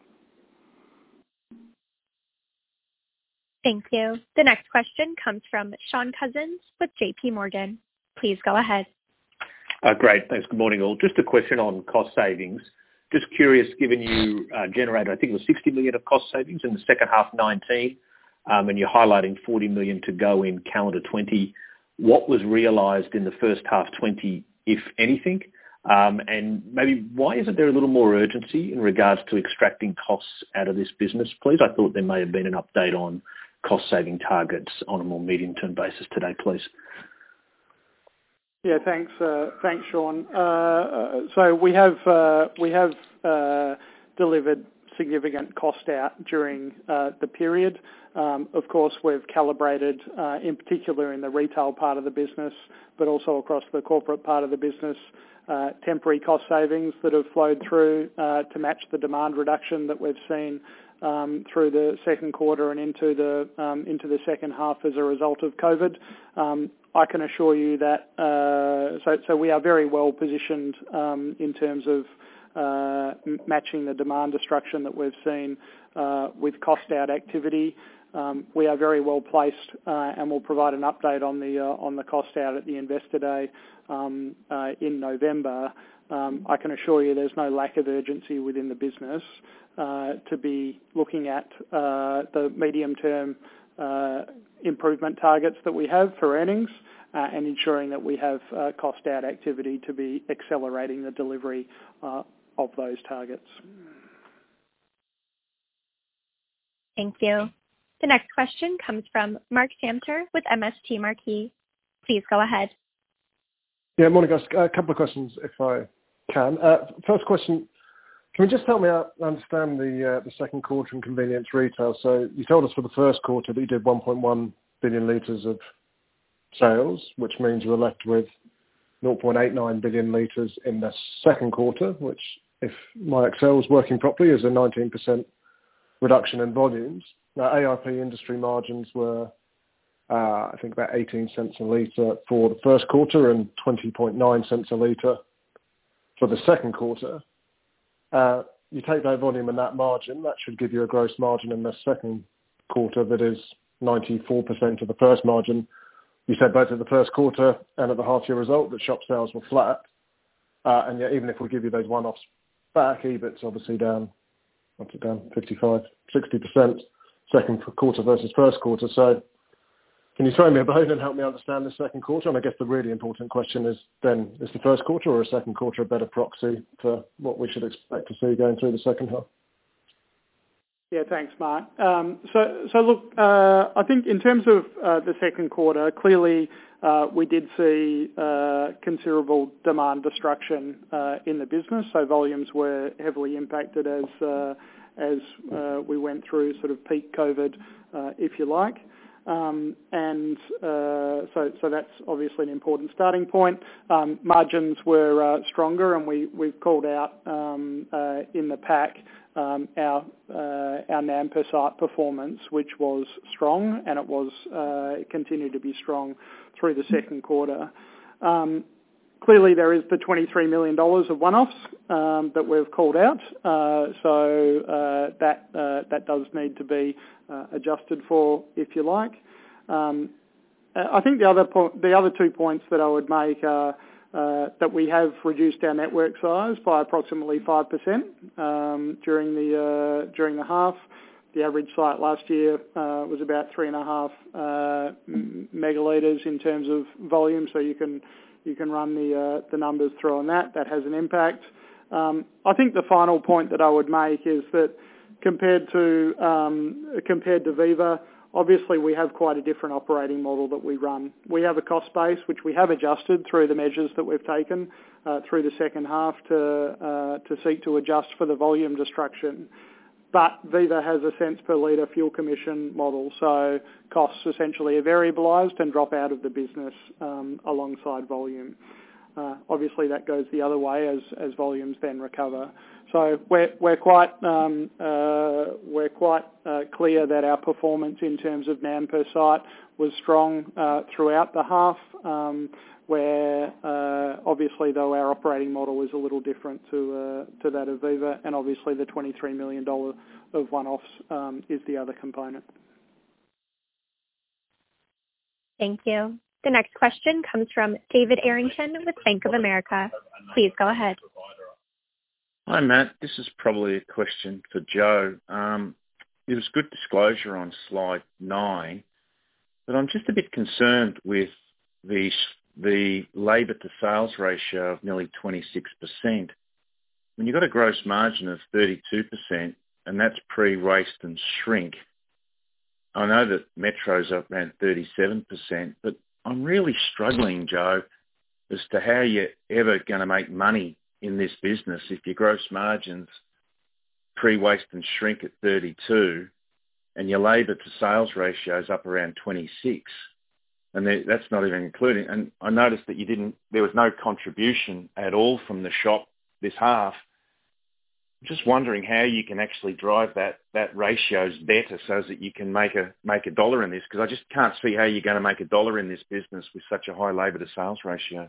Thank you. The next question comes from Shaun Cousins with J P Morgan. Please go ahead. Uh, great. Thanks. Good morning, all. Just a question on cost savings. Just curious, given you uh, generated, I think it was sixty million of cost savings in the second half nineteen, um, and you're highlighting forty million to go in calendar twenty, what was realised in the first half twenty, if anything? Um, and maybe why isn't there a little more urgency in regards to extracting costs out of this business, please? I thought there may have been an update on cost-saving targets on a more medium-term basis today, please. Yeah, thanks, uh, thanks, Sean. Uh, so we have uh, we have uh, delivered significant cost out during uh, the period. Um, of course, we've calibrated, uh, in particular in the retail part of the business, but also across the corporate part of the business, uh, temporary cost savings that have flowed through uh, to match the demand reduction that we've seen um, through the second quarter and into the um, into the second half as a result of COVID. Um, I can assure you that uh, so, so we are very well positioned um, in terms of uh, matching the demand destruction that we've seen uh, with cost out activity. Um, we are very well placed, uh, and we'll provide an update on the uh, on the cost out at the Investor Day um, uh, in November. Um, I can assure you there's no lack of urgency within the business uh, to be looking at uh, the medium term uh, improvement targets that we have for earnings uh, and ensuring that we have uh, cost out activity to be accelerating the delivery uh, of those targets. Thank you. The next question comes from Mark Samter with M S T Marquee. Please go ahead. Yeah, morning guys. A couple of questions if I can. Uh, first question, can we just help me out understand the uh, the second quarter in convenience retail? So you told us for the first quarter that you did one point one billion litres of sales, which means you were left with zero point eight nine billion litres in the second quarter, which, if my Excel is working properly, is a nineteen percent reduction in volumes. Now, A I P industry margins were, uh, I think, about eighteen cents a litre for the first quarter and twenty point nine cents a litre for the second quarter. Uh, you take that volume and that margin, that should give you a gross margin in the second quarter that is ninety-four percent of the first margin. You said both at the first quarter and at the half-year result that shop sales were flat. Uh, and yet, even if we give you those one-offs back, E B I T's obviously down, what's it down, fifty-five, sixty percent second quarter versus first quarter. So can you throw me a bone and help me understand the second quarter? And I guess the really important question is then, is the first quarter or a second quarter a better proxy for what we should expect to see going through the second half? Yeah, thanks, Mark. Um, so, so look, uh, I think in terms of uh, the second quarter, clearly uh, we did see uh, considerable demand destruction uh, in the business. So volumes were heavily impacted as uh, as uh, we went through sort of peak COVID, uh, if you like. Um, and uh, so, so that's obviously an important starting point. Um, margins were uh, stronger, and we, we've called out um, uh, in the pack um, our uh, our N A M per site performance, which was strong, and it was uh, it continued to be strong through the second quarter. Um, Clearly, there is the twenty-three million dollars of one-offs um, that we've called out, uh, so uh, that uh, that does need to be uh, adjusted for, if you like. Um, I think the other po- the other two points that I would make are uh, that we have reduced our network size by approximately five percent um, during the uh, during the half. The average site last year uh, was about three and a half uh, megalitres in terms of volume, so you can. You can run the uh, the numbers through on that. That has an impact. Um, I think the final point that I would make is that compared to um, compared to Viva, obviously we have quite a different operating model that we run. We have a cost base which we have adjusted through the measures that we've taken uh, through the second half to uh, to seek to adjust for the volume destruction. But Viva has a cents per litre fuel commission model, so costs essentially are variabilised and drop out of the business um, alongside volume. Uh, obviously, that goes the other way as, as volumes then recover. So we're we're quite um, uh, we're quite uh, clear that our performance in terms of N A M per site was strong uh, throughout the half. Um, where uh, obviously, though, our operating model is a little different to uh, to that of Viva, and obviously the twenty-three million dollars of one-offs um, is the other component. Thank you. The next question comes from David Errington with Bank of America. Please go ahead. Hi, Matt. This is probably a question for Joe. Um, it was good disclosure on slide nine, but I'm just a bit concerned with the the labour to sales ratio of nearly twenty-six percent. When you've got a gross margin of thirty-two percent, and that's pre-waste and shrink, I know that Metro's up around thirty-seven percent, but I'm really struggling, Joe, as to how you're ever going to make money in this business if your gross margins pre-waste and shrink at thirty-two and your labour to sales ratio is up around twenty-six. And that's not even including. And I noticed that you didn't, there was no contribution at all from the shop this half. I'm just wondering how you can actually drive that, that ratios better so that you can make a make a dollar in this, because I just can't see how you're going to make a dollar in this business with such a high labour to sales ratio.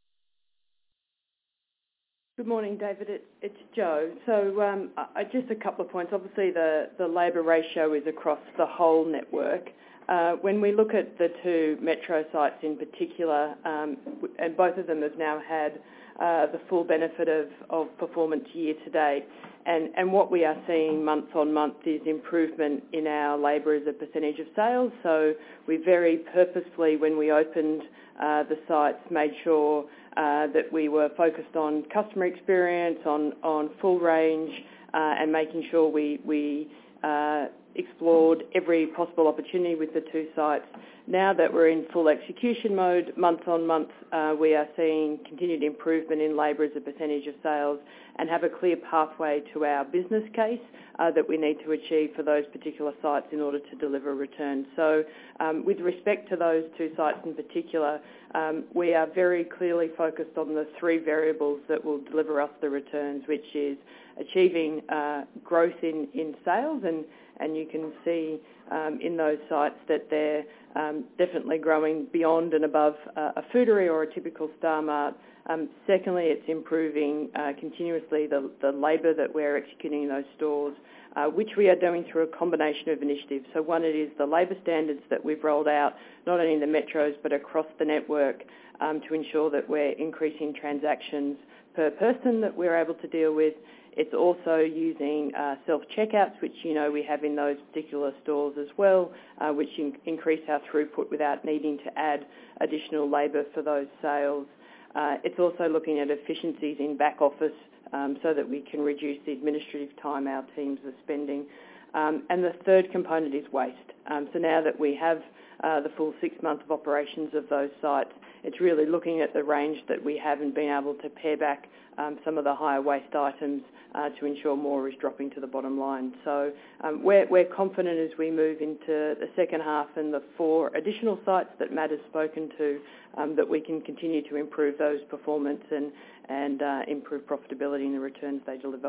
Good morning, David. It, it's Joe. So um, I, just a couple of points. Obviously, the, the labour ratio is across the whole network. Uh, when we look at the two Metro sites in particular, um, and both of them have now had uh, the full benefit of, of performance year to date, and, and what we are seeing month on month is improvement in our labour as a percentage of sales. So we very purposefully, when we opened uh, the sites, made sure uh, that we were focused on customer experience, on, on full range, uh, and making sure we, we uh, explored every possible opportunity with the two sites. Now that we're in full execution mode, month on month, uh, we are seeing continued improvement in labour as a percentage of sales and have a clear pathway to our business case uh, that we need to achieve for those particular sites in order to deliver returns. So um, with respect to those two sites in particular, um, we are very clearly focused on the three variables that will deliver us the returns, which is achieving uh, growth in, in sales, and and you can see um, in those sites that they're um, definitely growing beyond and above uh, a Foodary or a typical Star Mart. Um, secondly, it's improving uh, continuously the, the labour that we're executing in those stores, uh, which we are doing through a combination of initiatives. So one, it is the labour standards that we've rolled out, not only in the metros but across the network, um, to ensure that we're increasing transactions per person that we're able to deal with. It's also using uh, self-checkouts, which, you know, we have in those particular stores as well, uh, which in- increase our throughput without needing to add additional labour for those sales. Uh, it's also looking at efficiencies in back office um, so that we can reduce the administrative time our teams are spending. Um, and the third component is waste. Um, so now that we have uh, the full six months of operations of those sites, it's really looking at the range that we have and being able to pare back um, some of the higher waste items uh, to ensure more is dropping to the bottom line. So um, we're, we're confident as we move into the second half and the four additional sites that Matt has spoken to, um, that we can continue to improve those performance and, and uh, improve profitability in the returns they deliver.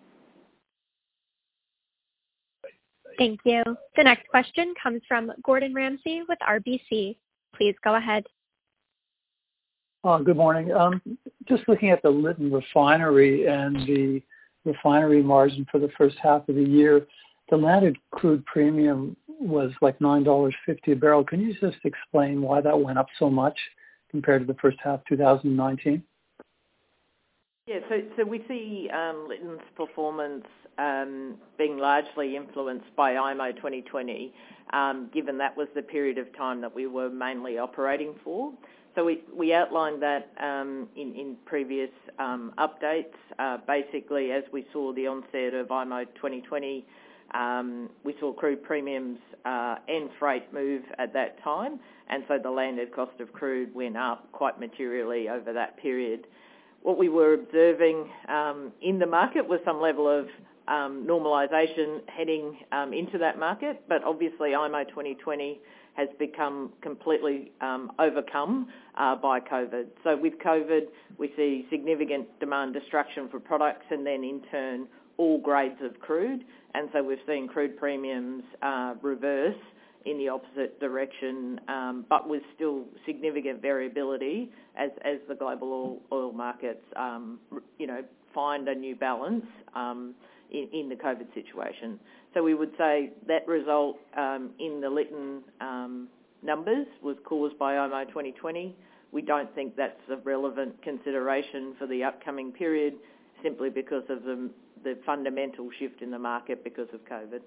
Thank you. The next question comes from Gordon Ramsay with R B C. Please go ahead. Oh, good morning. Um, just looking at the Lytton refinery and the refinery margin for the first half of the year, the landed crude premium was like nine dollars fifty a barrel. Can you just explain why that went up so much compared to the first half of two thousand nineteen? Yeah, so, so we see um, Lytton's performance um, being largely influenced by I M O twenty twenty, um, given that was the period of time that we were mainly operating for. So we, we outlined that um, in, in previous um, updates. Uh, basically, as we saw the onset of I M O twenty twenty, Um, we saw crude premiums uh, and freight move at that time, and so the landed cost of crude went up quite materially over that period. What we were observing um, in the market was some level of um, normalisation heading um, into that market, but obviously I M O twenty twenty has become completely um, overcome uh, by COVID. So with COVID, we see significant demand destruction for products and then in turn all grades of crude. And so we've seen crude premiums uh, reverse in the opposite direction, um, but with still significant variability as, as the global oil, oil markets, um, you know, find a new balance um, in, in the COVID situation. So we would say that result um, in the Lytton um, numbers was caused by I M O twenty twenty. We don't think that's a relevant consideration for the upcoming period simply because of the, the fundamental shift in the market because of COVID.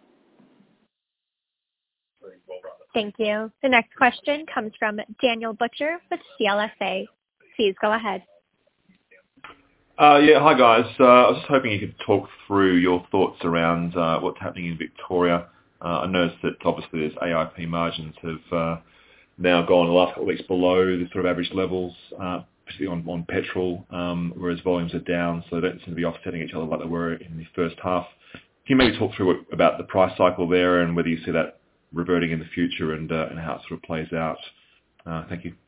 Thank you. The next question comes from Daniel Butcher with C L S A. Please go ahead. Uh, yeah, hi guys. Uh, I was just hoping you could talk through your thoughts around uh, what's happening in Victoria. Uh, I noticed that obviously there's A I P margins have uh, now gone the last couple of weeks below the sort of average levels, uh, particularly on, on petrol, um, whereas volumes are down, so they don't seem to be offsetting each other like they were in the first half. Can you maybe talk through what, about the price cycle there and whether you see that reverting in the future and, uh, and how it sort of plays out? Uh, thank you.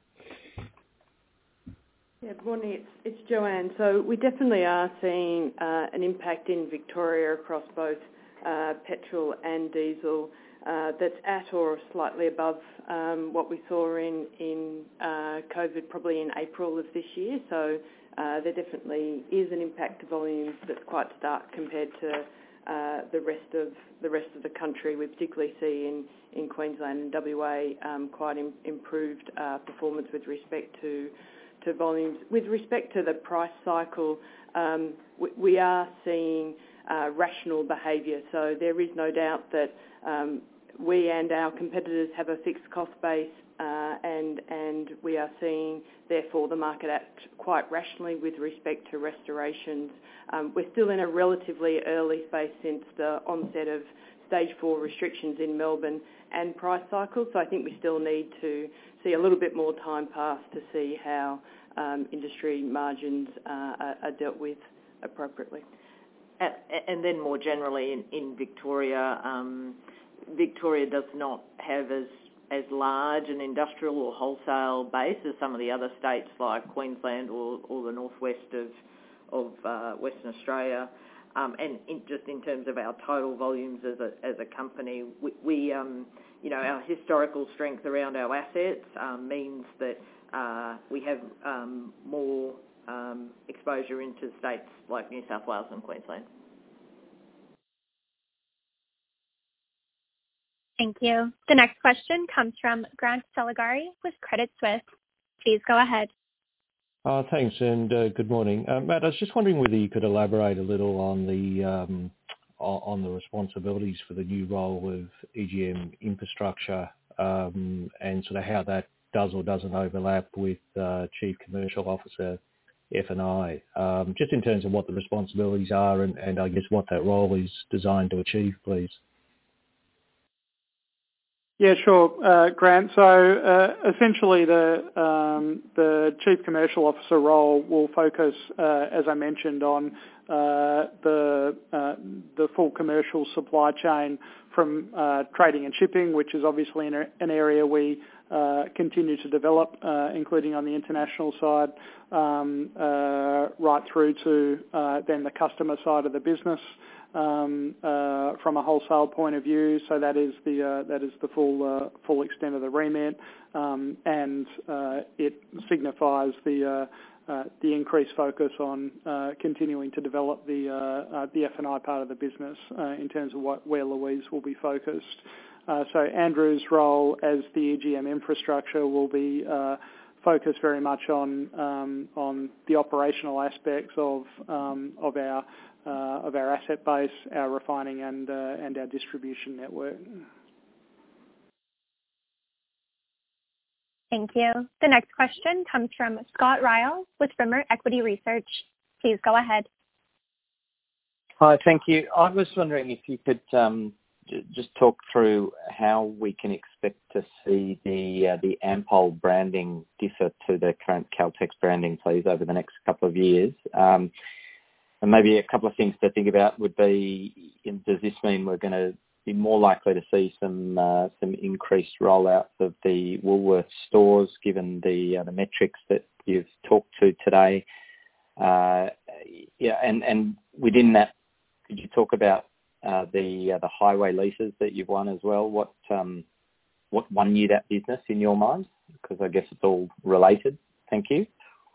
Yeah, good morning. It's, it's Joanne. So we definitely are seeing uh, an impact in Victoria across both uh, petrol and diesel uh, that's at or slightly above um, what we saw in, in uh, COVID probably in April of this year. So uh, there definitely is an impact to volumes that's quite stark compared to uh, the rest of the rest of the country. We particularly see in, in Queensland and W A um, quite im- improved uh, performance with respect to to volumes. With respect to the price cycle, um, we, we are seeing uh, rational behaviour. So there is no doubt that um, we and our competitors have a fixed cost base, uh, and and we are seeing, therefore, the market act quite rationally with respect to restorations. Um, we're still in a relatively early space since the onset of stage four restrictions in Melbourne and price cycles, so I think we still need to see a little bit more time pass to see how um, industry margins uh, are, are dealt with appropriately. And, and then more generally in, in Victoria, um, Victoria does not have as as large an industrial or wholesale base as some of the other states like Queensland or, or the northwest of of uh, Western Australia. Um, and in, just in terms of our total volumes as a as a company, we, we um, you know, our historical strength around our assets um, means that uh, we have um, more um, exposure into states like New South Wales and Queensland. Thank you. The next question comes from Grant Saligari with Credit Suisse. Please go ahead. Uh, thanks, and uh, good morning. Uh, Matt, I was just wondering whether you could elaborate a little on the um, on the responsibilities for the new role of E G M infrastructure um, and sort of how that does or doesn't overlap with uh, Chief Commercial Officer F and I, um, just in terms of what the responsibilities are and, and I guess what that role is designed to achieve, please. Yeah, sure, uh, Grant. So uh, essentially the um, the Chief Commercial Officer role will focus, uh, as I mentioned, on uh, the uh, the full commercial supply chain from uh, trading and shipping, which is obviously an, an area we uh, continue to develop, uh, including on the international side, um, uh, right through to uh, then the customer side of the business. Um, uh, from a wholesale point of view, so that is the uh, that is the full uh, full extent of the remit, um, and uh, it signifies the uh, uh, the increased focus on uh, continuing to develop the uh, uh, the F and I part of the business uh, in terms of what where Louise will be focused. Uh, so Andrew's role as the E G M infrastructure will be uh, focused very much on um, on the operational aspects of um, of our Uh, of our asset base, our refining and uh, and our distribution network. Thank you. The next question comes from Scott Ryle with Rimmer Equity Research. Please go ahead. Hi, thank you. I was wondering if you could um, j- just talk through how we can expect to see the uh, the Ampol branding differ to the current Caltex branding, please, over the next couple of years. Um, and maybe a couple of things to think about would be, does this mean we're going to be more likely to see some uh, some increased rollouts of the Woolworths stores, given the uh, the metrics that you've talked to today? Uh, yeah, and, and within that, could you talk about uh, the uh, the highway leases that you've won as well? What um, what won you that business in your mind? Because I guess it's all related. Thank you.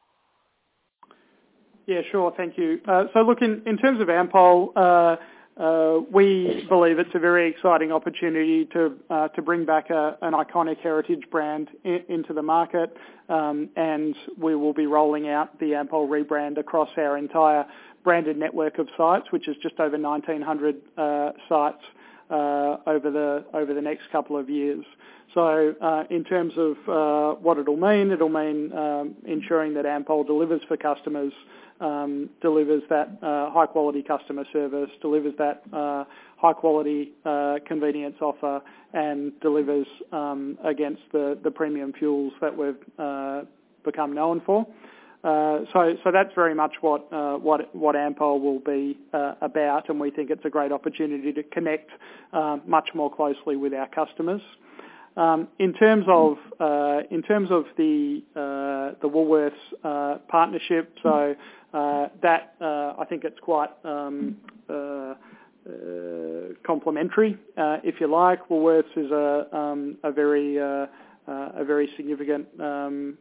Yeah, sure. Thank you. Uh, so look, in, in terms of Ampol, uh, uh, we believe it's a very exciting opportunity to uh, to bring back a, an iconic heritage brand in, into the market, um, and we will be rolling out the Ampol rebrand across our entire branded network of sites, which is just over nineteen hundred uh, sites uh, over the over the next couple of years. So uh, in terms of uh, what it'll mean, it'll mean um, ensuring that Ampol delivers for customers, um, delivers that uh, high-quality customer service, delivers that uh, high-quality uh, convenience offer, and delivers um, against the, the premium fuels that we've uh, become known for. Uh, so, so that's very much what uh, what what Ampol will be uh, about, and we think it's a great opportunity to connect uh, much more closely with our customers. Um, in terms of uh, in terms of the uh, the Woolworths uh, partnership, so uh, that uh, I think it's quite um, uh, uh, complementary, uh, if you like. Woolworths is a um, a very uh, Uh, a very significant um,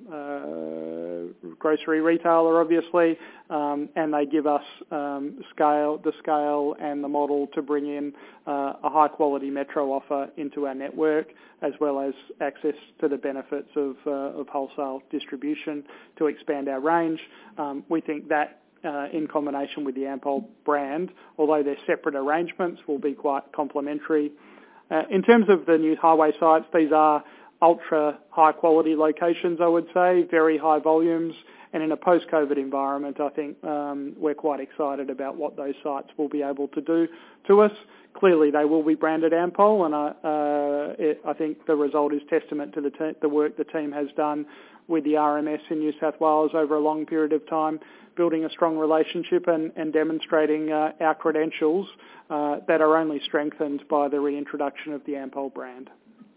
uh, grocery retailer, obviously, um, and they give us um, scale, the scale and the model to bring in uh, a high-quality metro offer into our network, as well as access to the benefits of, uh, of wholesale distribution to expand our range. Um, we think that Uh, in combination with the Ampol brand, although they're separate arrangements, will be quite complementary. Uh, in terms of the new highway sites, these are ultra high quality locations, I would say, very high volumes, and in a post-COVID environment, I think um, we're quite excited about what those sites will be able to do to us. Clearly, they will be branded Ampol, and I, uh, it, I think the result is testament to the, te- the work the team has done with the R M S in New South Wales over a long period of time, building a strong relationship and, and demonstrating uh, our credentials uh, that are only strengthened by the reintroduction of the Ampol brand.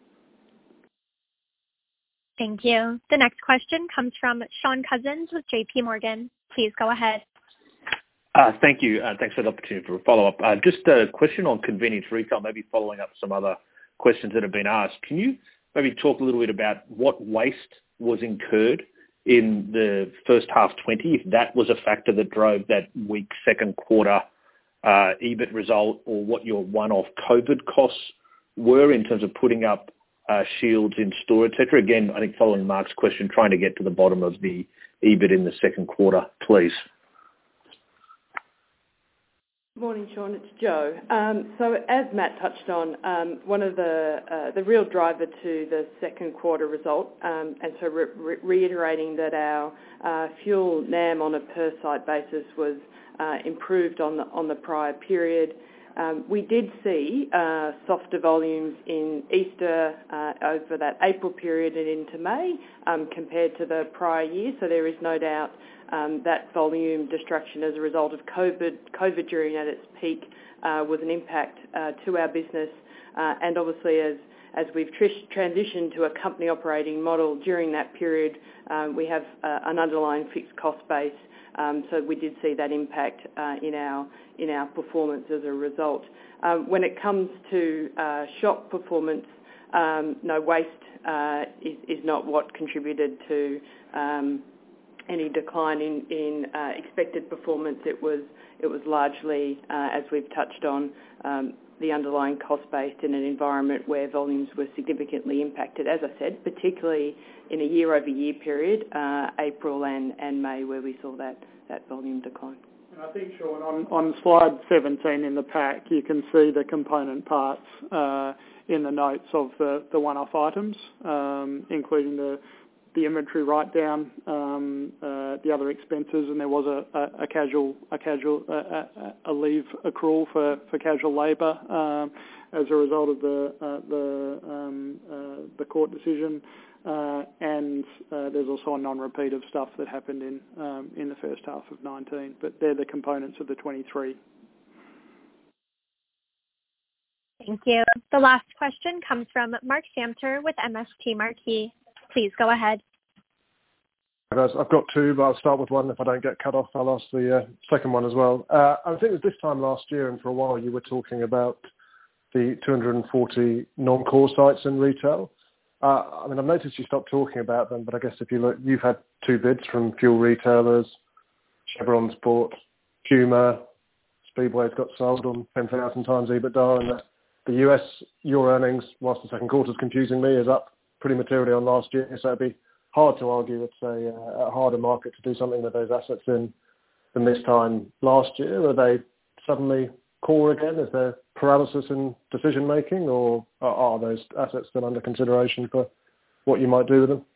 Thank you. The next question comes from Shaun Cousins with J P Morgan. Please go ahead. Uh, thank you. Uh, thanks for the opportunity for a follow-up. Uh, just a question on convenience retail, maybe following up some other questions that have been asked. Can you maybe talk a little bit about what waste was incurred in the first half twenty, if that was a factor that drove that weak second quarter uh, EBIT result, or what your one-off COVID costs were in terms of putting up Uh, shields in store, et cetera? Again, I think following Mark's question, trying to get to the bottom of the EBIT in the second quarter, please. Morning, Sean. It's Jo. Um, so as Matt touched on, um, one of the uh, the real driver to the second quarter result, um, and so re- re- reiterating that our uh, fuel N A M on a per site basis was uh, improved on the on the prior period. Um, we did see uh, softer volumes in Easter uh, over that April period and into May um, compared to the prior year, so there is no doubt um, that volume destruction as a result of COVID, COVID during at its peak uh, was an impact uh, to our business, uh, and obviously as as we've tr- transitioned to a company operating model during that period, um, we have uh, an underlying fixed cost base. Um, so we did see that impact uh, in our in our performance as a result. Um, when it comes to uh, shop performance, um, no, waste uh, is, is not what contributed to um, any decline in, in uh, expected performance. It was it was largely, uh, as we've touched on, um, the underlying cost base in an environment where volumes were significantly impacted, as I said, particularly in a year-over-year period, uh, April and, and May, where we saw that, that volume decline. I think, Sean, on, on slide seventeen in the pack, you can see the component parts uh, in the notes of the, the one-off items, um, including the the inventory write-down, um, uh, the other expenses, and there was a, a, a casual a casual a, a leave accrual for, for casual labour um, as a result of the uh, the um, uh, the court decision. Uh, and uh, there's also a non-repeat of stuff that happened in um, in the first half of nineteen. But they're the components of the twenty-three. Thank you. The last question comes from Mark Samter with M S T Marquee. Please go ahead. I've got two, but I'll start with one. If I don't get cut off, I'll ask the uh, second one as well. Uh, I think it was this time last year, and for a while you were talking about the two hundred forty non-core sites in retail. Uh, I mean, I've noticed you stopped talking about them, but I guess if you look, you've had two bids from fuel retailers, Chevron Sport, Puma, Speedway's got sold on ten thousand times EBITDA, and the, the U S, your earnings, whilst the second quarter's confusing me, is up pretty materially on last year, so it'd be hard to argue it's a, a harder market to do something with those assets in than this time last year. Are they suddenly core again? Is there paralysis in decision making, or are those assets still under consideration for what you might do with them?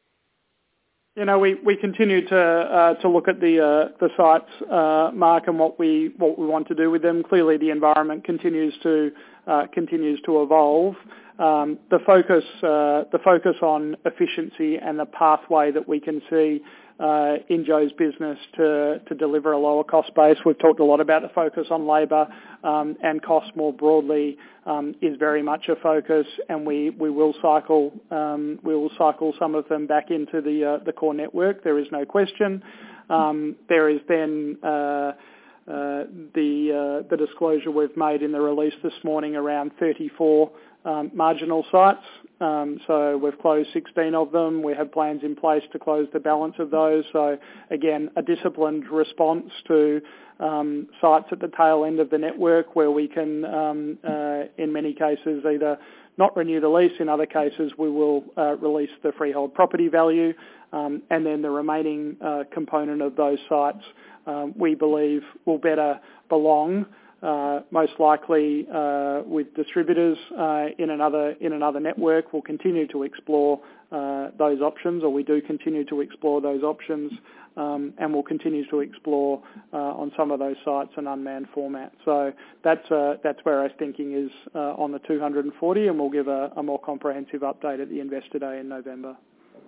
You know, we, we continue to uh, to look at the uh, the sites, uh, Mark, and what we what we want to do with them. Clearly, the environment continues to uh, continues to evolve. Um, the focus uh, the focus on efficiency and the pathway that we can see uh, in Joe's business to to deliver a lower cost base. We've talked a lot about the focus on labour um, and costs more broadly um, is very much a focus, and we, we will cycle um, we will cycle some of them back into the uh, the core network. There is no question. Um, there is then uh, uh, the uh, the disclosure we've made in the release this morning around thirty-four um, marginal sites. Um, so we've closed sixteen of them. We have plans in place to close the balance of those. So again, a disciplined response to um, sites at the tail end of the network where we can, um, uh, in many cases, either not renew the lease. In other cases, we will uh, release the freehold property value. Um, and then the remaining uh, component of those sites, um, we believe, will better belong Uh, most likely uh, with distributors uh, in another in another network. We'll continue to explore uh, those options, or we do continue to explore those options, um, and we'll continue to explore uh, on some of those sites an unmanned format. So that's uh, that's where our thinking is uh, on the two hundred forty, and we'll give a, a more comprehensive update at the Investor Day in November.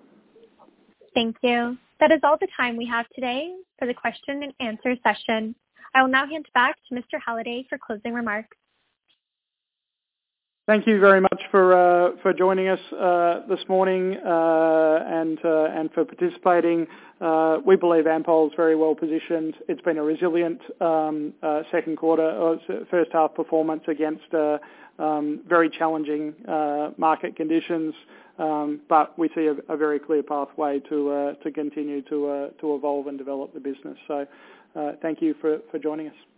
Thank you. That is all the time we have today for the question and answer session. I will now hand back to Mister Halliday for closing remarks. Thank you very much for uh, for joining us uh, this morning uh, and uh, and for participating. Uh, we believe Ampol is very well positioned. It's been a resilient um, uh, second quarter, or first half performance against uh, um, very challenging uh, market conditions. Um, but we see a, a very clear pathway to uh, to continue to uh, to evolve and develop the business. So. Uh, thank you for, for joining us.